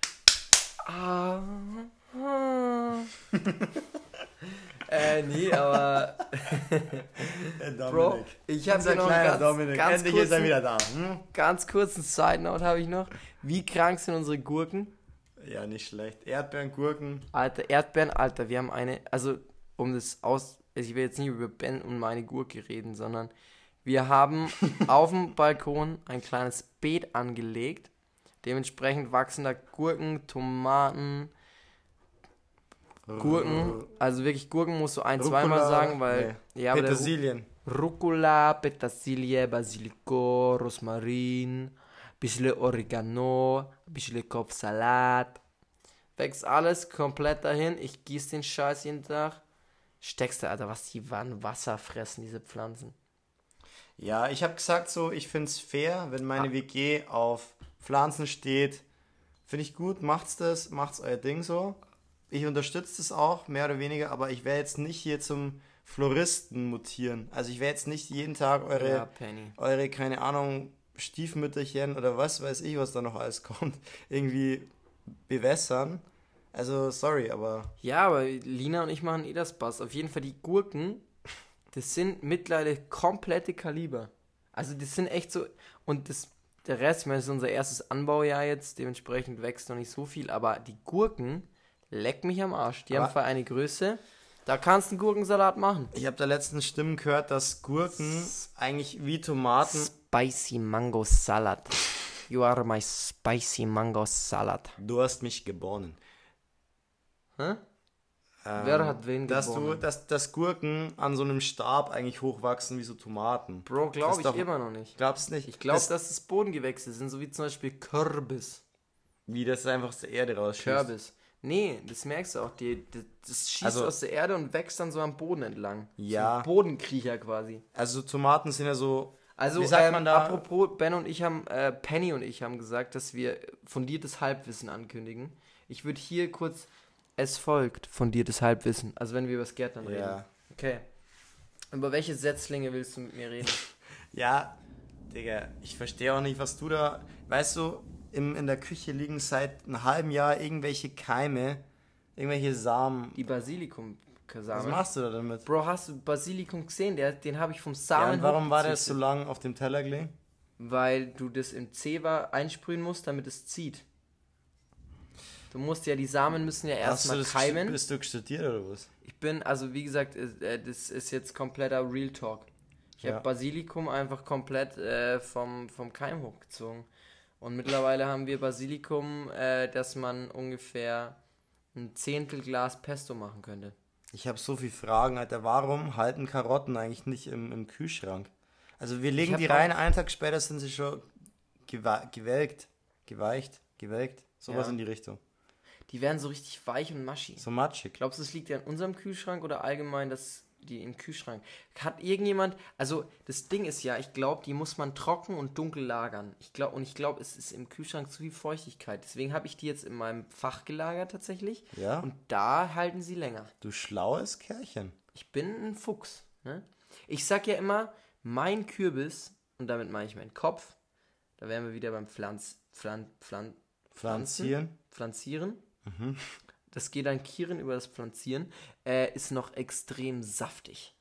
Nee, aber Bro, ich habe ja noch ganz endlich ist er wieder da. Ganz kurzen Side-Note habe ich noch. Wie krank sind unsere Gurken? Ja, nicht schlecht. Erdbeeren, Gurken. Alter, Erdbeeren, Alter, wir haben also ich will jetzt nicht über Ben und meine Gurke reden, sondern wir haben auf dem Balkon ein kleines Beet angelegt. Dementsprechend wachsen da Gurken, Tomaten, Gurken, also wirklich Gurken musst du Rucola, zweimal sagen, weil... nee. Ja, aber Petersilien. Rucola, Petersilie, Basilico, Rosmarin, bisschen Oregano, bisschen Kopfsalat. Wächst alles komplett dahin. Ich gieße den Scheiß jeden Tag. Steckst du, Alter, was die Wasser fressen, diese Pflanzen. Ja, ich habe gesagt so, ich finde es fair, wenn meine WG auf Pflanzen steht. Finde ich gut, macht's euer Ding so. Ich unterstütze das auch, mehr oder weniger, aber ich werde jetzt nicht hier zum Floristen mutieren. Also ich werde jetzt nicht jeden Tag Ja, Penny. eure, keine Ahnung, Stiefmütterchen oder was weiß ich, was da noch alles kommt, irgendwie bewässern. Also sorry, aber Ja, aber Lina und ich machen das Spaß. Auf jeden Fall die Gurken, das sind mittlerweile komplette Kaliber. Also das sind echt so, und der Rest, ich meine, das ist unser erstes Anbaujahr jetzt, dementsprechend wächst noch nicht so viel, aber die Gurken, leck mich am Arsch. Die haben zwar eine Größe, da kannst du einen Gurkensalat machen. ich habe da letztens Stimmen gehört, dass Gurken eigentlich wie Tomaten... Spicy Mango Salad. You are my spicy Mango Salad. Du hast mich geboren. Hä? Wer hat wen geboren? Dass Gurken an so einem Stab eigentlich hochwachsen wie so Tomaten. Bro, glaube ich doch- immer noch nicht. Glaubst nicht? Ich glaube, dass das Bodengewächse sind, so wie zum Beispiel Kürbis. Wie das einfach aus der Erde rausschießt. Kürbis. Nee, das merkst du auch. Das schießt Also- aus der Erde und wächst dann so am Boden entlang. Ja. So ein Bodenkriecher quasi. Also Tomaten sind ja so... Also, Wie sagt man da? apropos, Penny und ich haben gesagt, dass wir fundiertes Halbwissen ankündigen. Ich würde hier kurz, es folgt fundiertes Halbwissen. Also wenn wir über das Gärtnern reden. Ja. Okay. Über welche Setzlinge willst du mit mir reden? Ja, Digga, ich verstehe auch nicht, was du da... Weißt du, in der Küche liegen seit einem halben Jahr irgendwelche Keime, irgendwelche Samen. Die Basilikum-Samen. Was machst du da damit? Bro, hast du Basilikum gesehen? Den habe ich vom Ja, Samen und warum war das hochgezüchtet. so lang auf dem Teller gelegen? Weil du das im Zewa einsprühen musst, damit es zieht. Du musst ja, die Samen müssen ja Hast du erstmal das keimen. Bist du studiert oder was? Ich bin, also wie gesagt, das ist jetzt kompletter Real Talk. Ich Ja. habe Basilikum einfach komplett vom Keim hochgezogen. Und mittlerweile haben wir Basilikum, dass man ungefähr ein Zehntel Glas Pesto machen könnte. Ich habe so viele Fragen, Alter. Warum halten Karotten eigentlich nicht im Kühlschrank? Also wir legen hab die auch- rein, einen Tag später sind sie schon gewelkt. Sowas Ja. in die Richtung. Die werden so richtig weich und maschig. So matschig. Glaubst du, es liegt ja an unserem Kühlschrank oder allgemein, dass die im Kühlschrank... Hat irgendjemand... Also, das Ding ist ja, ich glaube, die muss man trocken und dunkel lagern. Ich glaube, es ist im Kühlschrank zu viel Feuchtigkeit. Deswegen habe ich die jetzt in meinem Fach gelagert tatsächlich. Ja. Und da halten sie länger. Du schlaues Kerlchen. Ich bin ein Fuchs. Ne? Ich sag ja immer, mein Kürbis, und damit meine ich meinen Kopf, da wären wir wieder beim Pflanzieren. Pflanzieren. Das geht dann Kieren über das Pflanzieren, ist noch extrem saftig.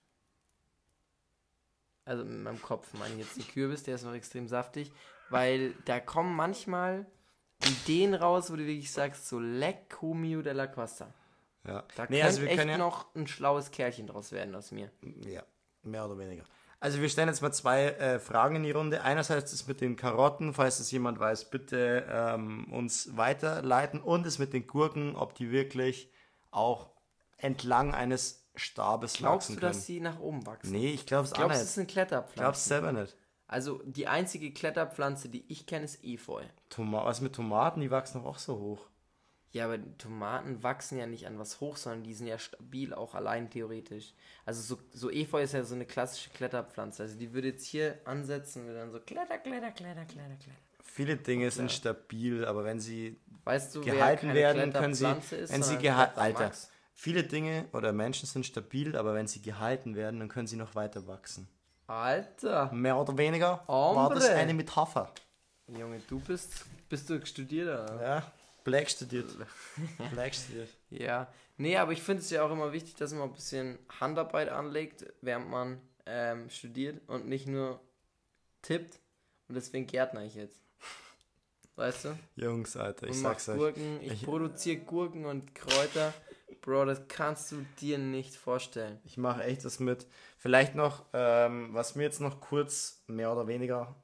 Also mit meinem Kopf meine ich jetzt den Kürbis, der ist noch extrem saftig, weil da kommen manchmal Ideen raus, wo du wirklich sagst, so lecco mio della costa. Ja. Da Nee, könnte also wir echt können ja... noch ein schlaues Kerlchen draus werden aus mir. Ja, mehr oder weniger. Also wir stellen jetzt mal zwei Fragen in die Runde. Einerseits ist mit den Karotten, falls es jemand weiß, bitte uns weiterleiten. Und es mit den Gurken, ob die wirklich auch entlang eines Stabes Glaubst wachsen du, können. dass sie nach oben wachsen? Nee, ich glaube es auch Glaubst du, nicht. es sind Kletterpflanzen? Glaubst selber nicht. Also die einzige Kletterpflanze, die ich kenne, ist Efeu. Was mit Tomaten, die wachsen doch auch so hoch. Ja, aber die Tomaten wachsen ja nicht an was hoch, sondern die sind ja stabil, auch allein theoretisch. Also so Efeu ist ja so eine klassische Kletterpflanze. Also die würde jetzt hier ansetzen und dann so Kletter. Viele Dinge sind stabil, aber wenn sie Weißt du, wer gehalten keine werden, können sie, Kletterpflanze ist, wenn sie sondern gehalten, Alter, Klettermax? viele Dinge oder Menschen sind stabil, aber wenn sie gehalten werden, dann können sie noch weiter wachsen. Alter, Mehr oder weniger war das Hombre. eine Metapher. Junge, bist du studiert, oder? Ja, Black studiert. Black studiert. Ja, nee, aber ich finde es ja auch immer wichtig, dass man ein bisschen Handarbeit anlegt, während man studiert und nicht nur tippt. Und deswegen gärtner ich jetzt. Weißt du? Jungs, Alter, ich Und sag's mach euch. Gurken, ich produziere Gurken und Kräuter. Bro, das kannst du dir nicht vorstellen. Ich mache echt das mit. Vielleicht noch, was mir jetzt noch kurz, mehr oder weniger,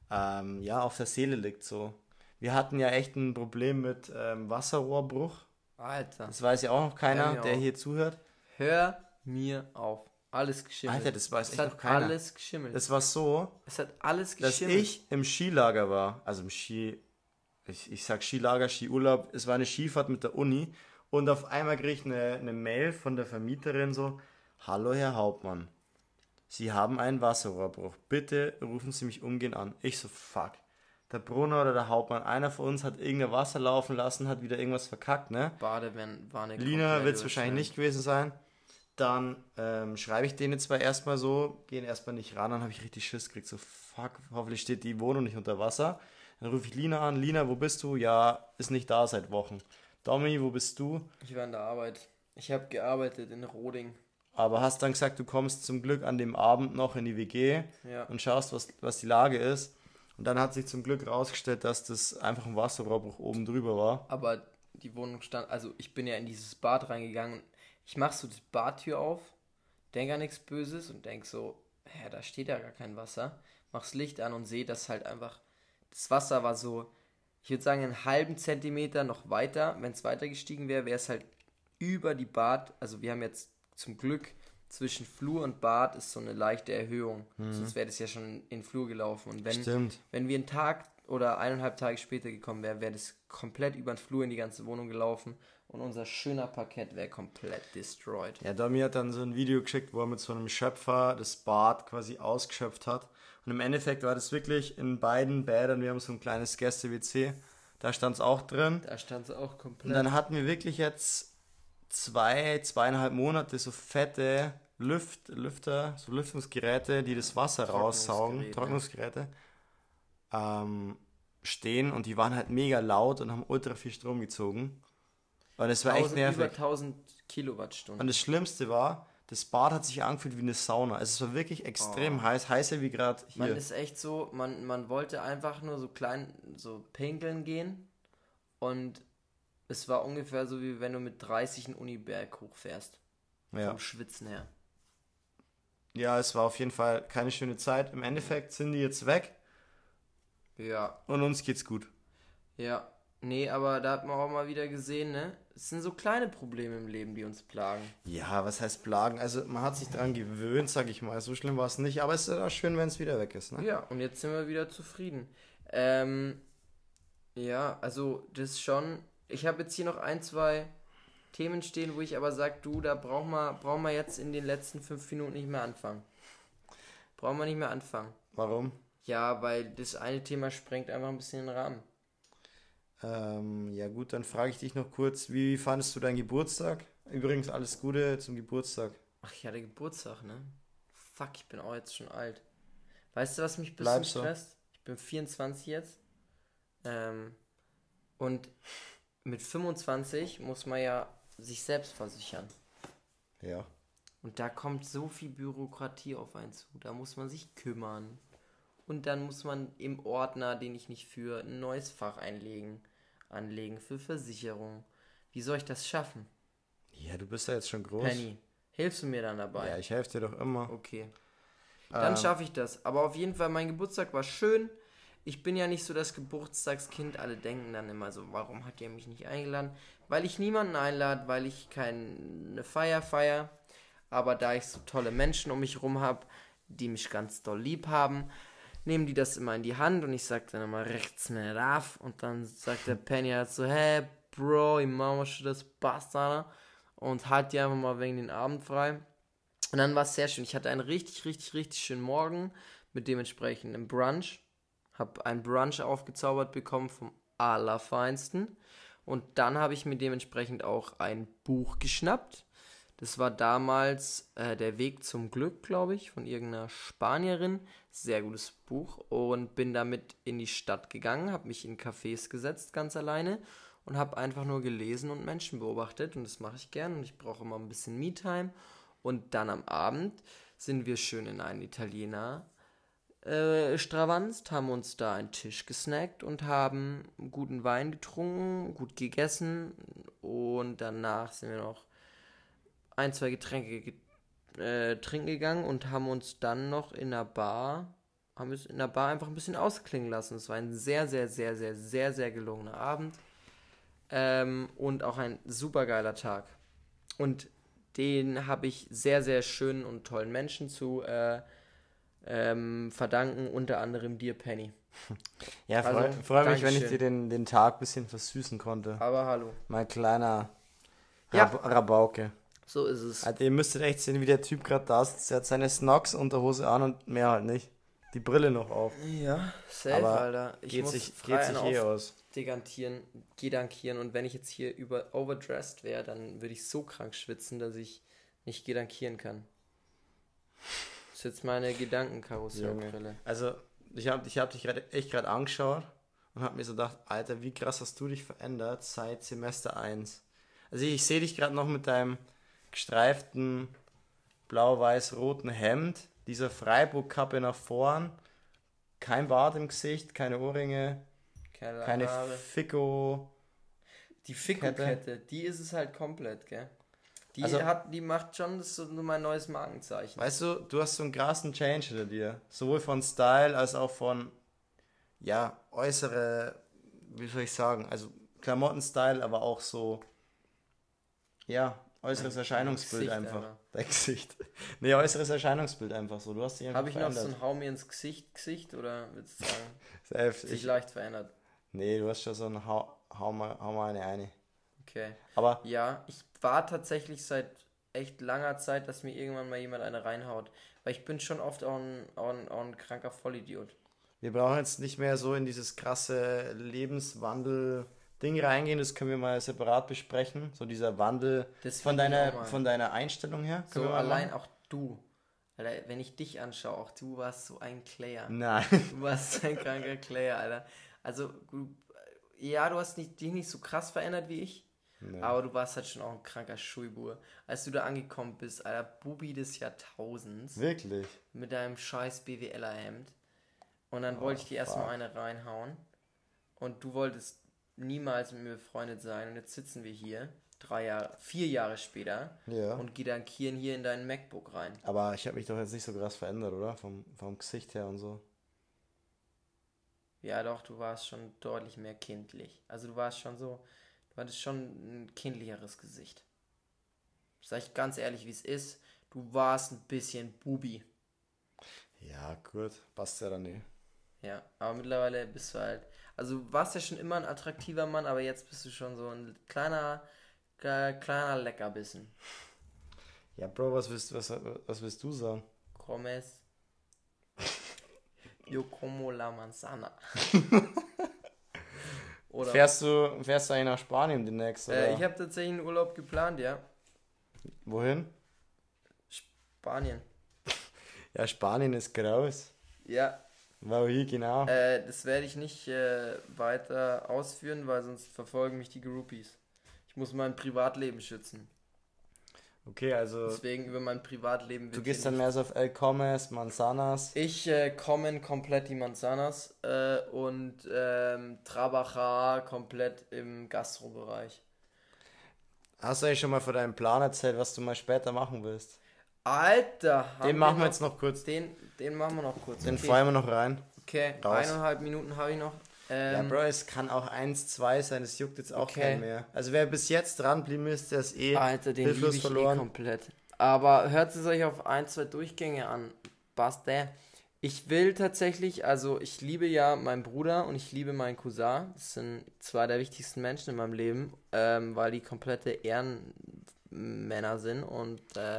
auf der Seele liegt so. Wir hatten ja echt ein Problem mit Wasserrohrbruch Alter. Das weiß ja auch noch Hör keiner, mir der auf. hier zuhört. Hör mir auf. Alles geschimmelt. Alter, das weiß Es echt hat noch keiner. alles geschimmelt. Das war so, Es hat alles dass geschimmelt. ich im Skilager war. Also ich sag Skilager, Skiurlaub. Es war eine Skifahrt mit der Uni. Und auf einmal krieg ich eine Mail von der Vermieterin so: Hallo Herr Hauptmann, Sie haben einen Wasserrohrbruch. Bitte rufen Sie mich umgehend an. Ich so, fuck. Der Brunner oder der Hauptmann, einer von uns hat irgendein Wasser laufen lassen, hat wieder irgendwas verkackt, ne? Badewanne. Lina wird es wahrscheinlich nicht gewesen sein. Dann schreibe ich denen zwar erstmal so, gehen erstmal nicht ran, dann habe ich richtig Schiss gekriegt. So, fuck, hoffentlich steht die Wohnung nicht unter Wasser. Dann rufe ich Lina an. Lina, wo bist du? Ja, ist nicht da seit Wochen. Domi, wo bist du? Ich war in der Arbeit. Ich habe gearbeitet in Roding. Aber hast dann gesagt, du kommst zum Glück an dem Abend noch in die WG Ja. und schaust, was die Lage ist. Und dann hat sich zum Glück rausgestellt, dass das einfach ein Wasserrohrbruch oben drüber war. Aber die Wohnung stand, also ich bin ja in dieses Bad reingegangen. Ich mach so die Badtür auf, denk an nichts Böses und denk so, hä, da steht ja gar kein Wasser. Mach's Licht an und sehe, dass halt einfach, das Wasser war so, ich würde sagen, einen halben Zentimeter noch weiter. Wenn es weiter gestiegen wäre, wäre es halt über die Bad, also wir haben jetzt zum Glück zwischen Flur und Bad ist so eine leichte Erhöhung. Sonst wäre das ja schon in den Flur gelaufen. Und Stimmt. wenn wir einen Tag oder 1,5 Tage später gekommen wären, wäre das komplett über den Flur in die ganze Wohnung gelaufen und unser schöner Parkett wäre komplett destroyed. Ja, Domi hat dann so ein Video geschickt, wo er mit so einem Schöpfer das Bad quasi ausgeschöpft hat. Und im Endeffekt war das wirklich in beiden Bädern, wir haben so ein kleines Gäste-WC, da stand es auch drin. Da stand es auch Und komplett. dann hatten wir wirklich jetzt 2,5 Monate so fette Lüfter, so Lüftungsgeräte, die das Wasser raussaugen, Trocknungsgeräte, stehen und die waren halt mega laut und haben ultra viel Strom gezogen. Und es war echt nervig. Über 1000 Kilowattstunden. Und das Schlimmste war, das Bad hat sich angefühlt wie eine Sauna. Also es war wirklich extrem heiß, heißer wie gerade Man hier. ist echt so, man wollte einfach nur so pinkeln gehen und es war ungefähr so, wie wenn du mit 30 einen Uniberg hochfährst. Ja. Vom Schwitzen her. Ja, es war auf jeden Fall keine schöne Zeit. Im Endeffekt sind die jetzt weg Ja, und uns geht's gut. ja. Nee, aber da hat man auch mal wieder gesehen, ne? Es sind so kleine Probleme im Leben, die uns plagen. Ja, was heißt plagen? Also man hat sich daran gewöhnt, sag ich mal. So schlimm war es nicht, aber es ist auch schön, wenn es wieder weg ist, ne? Ja, und jetzt sind wir wieder zufrieden. Ja, also das ist schon. Ich habe jetzt hier noch 2 Themen stehen, wo ich aber sage, du, da brauchen wir jetzt in den letzten 5 Minuten nicht mehr anfangen. Brauchen wir nicht mehr anfangen. Warum? Ja, weil das eine Thema sprengt einfach ein bisschen den Rahmen. Ja gut, dann frage ich dich noch kurz, wie fandest du deinen Geburtstag? Übrigens alles Gute zum Geburtstag. Ach, ich hatte Geburtstag, ne? Fuck, ich bin auch jetzt schon alt. Weißt du, was mich ein bisschen Bleib so. stresst? Ich bin 24 jetzt. Und mit 25 muss man ja sich selbst versichern. Ja. Und da kommt so viel Bürokratie auf einen zu. Da muss man sich kümmern. Und dann muss man im Ordner, den ich nicht führe, ein neues Fach anlegen für Versicherung. Wie soll ich das schaffen? Ja, du bist ja jetzt schon groß. Penny, hilfst du mir dann dabei? Ja, ich helfe dir doch immer. Okay. Dann schaffe ich das. Aber auf jeden Fall, mein Geburtstag war schön. Ich bin ja nicht so das Geburtstagskind. Alle denken dann immer so, warum hat ihr mich nicht eingeladen? Weil ich niemanden einlade, weil ich keine Feier feiere. Aber da ich so tolle Menschen um mich rum habe, die mich ganz doll lieb haben, nehmen die das immer in die Hand und ich sag dann immer rechts mehr rauf und dann sagt der Penny halt so, hey Bro, ich mach mal schon das Bastard und halt die einfach mal wegen den Abend frei. Und dann war es sehr schön. Ich hatte einen richtig, richtig, richtig schönen Morgen mit dementsprechend einem Brunch. Hab einen Brunch aufgezaubert bekommen vom Allerfeinsten. Und dann habe ich mir dementsprechend auch ein Buch geschnappt. Das war damals Der Weg zum Glück, glaube ich, von irgendeiner Spanierin. Sehr gutes Buch. Und bin damit in die Stadt gegangen, habe mich in Cafés gesetzt, ganz alleine. Und habe einfach nur gelesen und Menschen beobachtet. Und das mache ich gern. Und ich brauche immer ein bisschen Me-Time. Und dann am Abend sind wir schön in einen Italiener stravanzt, haben uns da einen Tisch gesnackt und haben guten Wein getrunken, gut gegessen. Und danach sind wir noch 2 Getränke trinken gegangen und haben uns dann noch in der Bar einfach ein bisschen ausklingen lassen. Es war ein sehr, sehr, sehr, sehr, sehr, sehr gelungener Abend. und auch ein super geiler Tag. Und den habe ich sehr, sehr schönen und tollen Menschen zu verdanken, unter anderem dir, Penny. Ja, Also, freu mich, wenn ich Dankeschön. dir den Tag ein bisschen versüßen konnte. Aber hallo. Mein kleiner Ja, Rabauke. so ist es. Alter, ihr müsstet echt sehen, wie der Typ gerade da sitzt. Der hat seine Snocks-Unterhose an und mehr halt nicht. Die Brille noch auf. Ja, safe, Aber Alter. Ich muss geht frei sich einen aus. gedankieren. Und wenn ich jetzt hier overdressed wäre, dann würde ich so krank schwitzen, dass ich nicht gedankieren kann. Das ist jetzt meine Gedankenkarussellbrille. Also, ich hab dich gerade angeschaut und hab mir so gedacht, Alter, wie krass hast du dich verändert seit Semester 1. Also ich sehe dich gerade noch mit deinem gestreiften blau-weiß-roten Hemd, dieser Freiburg-Kappe nach vorn, kein Bart im Gesicht, keine Ohrringe, keine Haare. Ficko. Die Ficko-Kette, die ist es halt komplett, gell? Also- Die macht schon, das ist so nur mein neues Markenzeichen. Weißt du hast so einen krassen Change hinter dir. Sowohl von Style als auch von, ja, äußere, wie soll ich sagen, also Klamotten-Style, aber auch so, ja, äußeres Erscheinungsbild Gesicht einfach. einfach. Dein Gesicht. Nee, äußeres Erscheinungsbild einfach so. Du hast dich einfach Habe ich noch so verändert. ein Hau mir ins Gesicht oder würdest du sagen, Safe. sich leicht verändert? Nee, du hast schon so ein hau mal eine. Okay. Aber, Ja, ich war tatsächlich seit echt langer Zeit, dass mir irgendwann mal jemand eine reinhaut. Weil ich bin schon oft auch ein kranker Vollidiot. wir brauchen jetzt nicht mehr so in dieses krasse Lebenswandel-Ding reingehen. Das können wir mal separat besprechen. So dieser Wandel Das von find ich auch mal. von deiner Einstellung her. Können So wir mal allein machen? auch du. Alter, wenn ich dich anschaue, auch du warst so ein Clayer. Nein. Du warst so ein kranker Clayer, Alter. Also, ja, du hast dich nicht so krass verändert wie ich. Nee. Aber du warst halt schon auch ein kranker Schulbur. Als du da angekommen bist, Alter, Bubi des Jahrtausends. Wirklich? Mit deinem scheiß BWLer-Hemd. Und dann wollte ich dir erstmal eine reinhauen. Und du wolltest niemals mit mir befreundet sein. Und jetzt sitzen wir hier, 4 Jahre später, Ja. und gedankieren hier in deinen MacBook rein. Aber ich habe mich doch jetzt nicht so krass verändert, oder? Vom Gesicht her und so. Ja, doch, du warst schon deutlich mehr kindlich. Also du warst schon so, du hattest schon ein kindlicheres Gesicht. Sag ich ganz ehrlich, wie es ist. Du warst ein bisschen Bubi. Ja, gut. Passt ja dann nicht. Ja, aber mittlerweile bist du halt, also du warst ja schon immer ein attraktiver Mann, aber jetzt bist du schon so ein kleiner Leckerbissen. Ja, Bro, was willst du sagen? Comes yo como la manzana. Oder? Fährst du eigentlich nach Spanien demnächst, oder? Ich habe tatsächlich einen Urlaub geplant, ja. Wohin? Spanien. Ja, Spanien ist groß. Ja, Wohin genau? das werde ich nicht weiter ausführen, weil sonst verfolgen mich die Groupies. Ich muss mein Privatleben schützen. Okay, also Deswegen über mein Privatleben du wird gehst hier dann mehr so auf El Comes, Manzanas. Ich komme komplett die Manzanas und Trabajar komplett im Gastrobereich. Hast du eigentlich schon mal von deinem Plan erzählt, was du mal später machen willst? Alter, Den machen wir jetzt noch kurz. Den machen wir noch kurz. Den okay. feuern wir noch rein. Okay, raus. 1,5 Minuten habe ich noch. Ja, Bro, es kann auch 1, 2 sein, es juckt jetzt auch Okay. keinen mehr. Also wer bis jetzt dran blieben ist, der ist Alter, den liebe hilflos ich verloren. komplett. Aber hört es euch auf 1, 2 Durchgänge an. Basta. Ich will tatsächlich, also ich liebe ja meinen Bruder und ich liebe meinen Cousin. Das sind zwei der wichtigsten Menschen in meinem Leben, weil die komplette Ehrenmänner sind und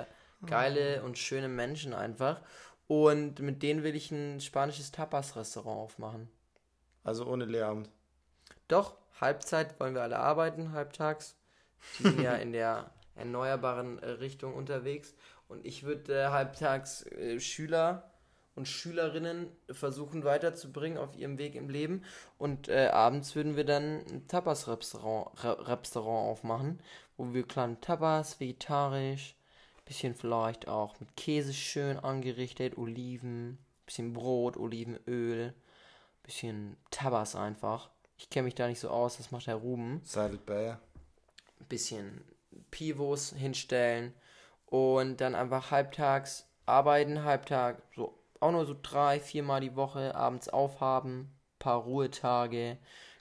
geile und schöne Menschen einfach. Und mit denen will ich ein spanisches Tapas-Restaurant aufmachen. Also ohne Lehramt. Doch, Halbzeit wollen wir alle arbeiten, halbtags. Die sind ja in der erneuerbaren Richtung unterwegs. Und ich würde halbtags Schüler und Schülerinnen versuchen weiterzubringen auf ihrem Weg im Leben. Und abends würden wir dann ein Tapas-Restaurant aufmachen, wo wir kleine Tapas, vegetarisch, bisschen vielleicht auch mit Käse schön angerichtet, Oliven, bisschen Brot, Olivenöl, bisschen Tabas einfach. Ich kenne mich da nicht so aus, das macht der Ruben. Salted Bayer. Bisschen Pivos hinstellen und dann einfach halbtags arbeiten, halbtag so auch nur so 3-4 Mal die Woche abends aufhaben, paar Ruhetage,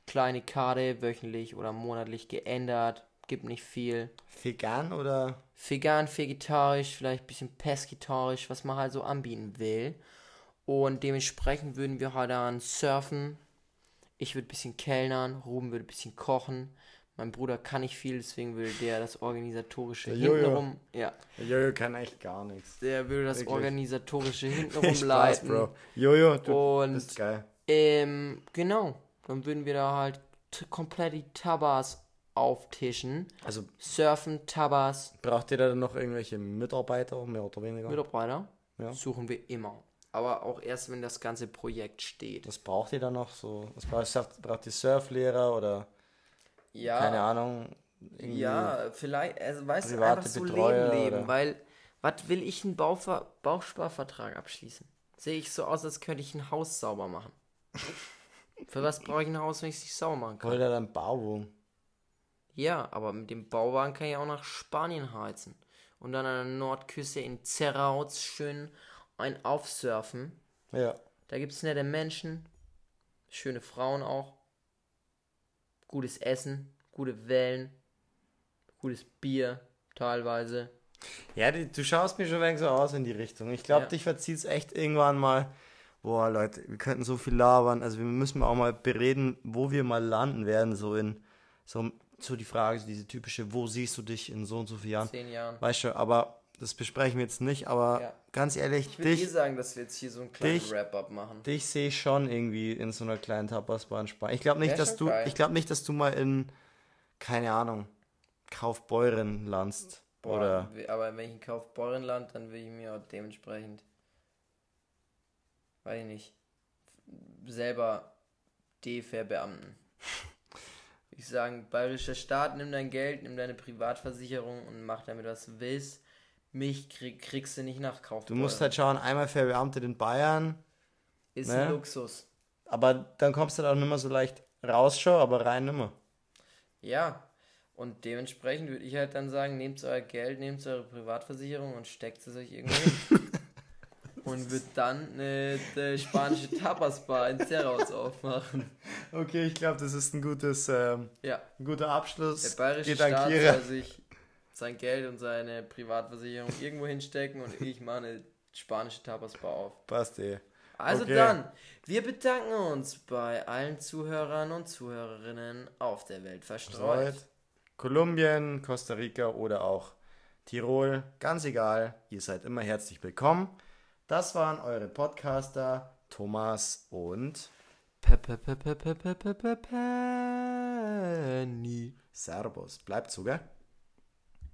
kleine Karte, wöchentlich oder monatlich geändert. Gibt nicht viel. Vegan oder? Vegan, vegetarisch, vielleicht ein bisschen pesketarisch, was man halt so anbieten will. Und dementsprechend würden wir halt dann surfen. Ich würde ein bisschen kellnern, Ruben würde ein bisschen kochen. Mein Bruder kann nicht viel, deswegen würde der das Organisatorische Der Jojo. hintenrum. Ja, Der Jojo kann echt gar nichts. der würde das Wirklich. Organisatorische hintenrum Spaß, leiten. Bro. Jojo, du Und bist geil. genau, dann würden wir da halt komplett die Tabas auftischen. Also Surfen, Tabas, braucht ihr da dann noch irgendwelche Mitarbeiter, mehr oder weniger? Mitarbeiter Ja. suchen wir immer. Aber auch erst, wenn das ganze Projekt steht. Was braucht ihr da noch? So, braucht ihr Surflehrer oder Ja, keine Ahnung? Irgendwie ja, vielleicht, also weißt du, private einfach so Betreuer leben, oder? weil, was will ich einen Bausparvertrag abschließen? Sehe ich so aus, als könnte ich ein Haus sauber machen. Für was brauche ich ein Haus, wenn ich es nicht sauber machen kann? Wollt ihr dann Bauwohnung? Ja, aber mit dem Bauwagen kann ich auch nach Spanien heizen. Und dann an der Nordküste in Zerrauz schön ein Aufsurfen. Ja. Da gibt es nette Menschen, schöne Frauen auch, gutes Essen, gute Wellen, gutes Bier teilweise. Ja, du schaust mir schon ein wenig so aus in die Richtung. Ich glaube, Ja. dich verzieht es echt irgendwann mal. Boah, Leute, wir könnten so viel labern. Also wir müssen auch mal bereden, wo wir mal landen werden. So die Frage, so diese typische, wo siehst du dich in so und so vielen Jahren? 10 Jahren. Weißt du, aber das besprechen wir jetzt nicht. Aber Ja. ganz ehrlich, Ich würde sagen, dass wir jetzt hier so einen kleinen dich- Wrap-up machen. dich sehe ich schon irgendwie in so einer kleinen Tapasbar in Spanien. Ich glaube nicht, Wär schon geil. nicht, dass du mal in, keine Ahnung, Kaufbeuren landst. Boah, Oder aber wenn ich in Kaufbeurenland, dann will ich mir auch dementsprechend, weiß ich nicht, selber verbeamten. Ich sagen, bayerischer Staat, nimm dein Geld, nimm deine Privatversicherung und mach damit, was du willst. Mich kriegst du nicht nach du Kaufbeuren. musst halt schauen, einmal verbeamtet in Bayern, Ist ne? ein Luxus. aber dann kommst du da auch nicht mehr so leicht rausschau, aber rein nimmer. Ja, und dementsprechend würde ich halt dann sagen, nehmt euer Geld, nehmt eure Privatversicherung und steckt es euch irgendwo hin. Und wird dann eine spanische Tapasbar in Zerrauz aufmachen. Okay, ich glaube, das ist ein Ja, guter Abschluss. der bayerische Geht an Staat Kira. soll sich sein Geld und seine Privatversicherung irgendwo hinstecken und ich mache eine spanische Tapasbar auf. Passt eh. Also Okay. dann, wir bedanken uns bei allen Zuhörern und Zuhörerinnen auf der Welt verstreut. Kolumbien, Costa Rica oder auch Tirol, ganz egal, ihr seid immer herzlich willkommen. Das waren eure Podcaster Thomas und Penny. Servus. Bleibt so, gell?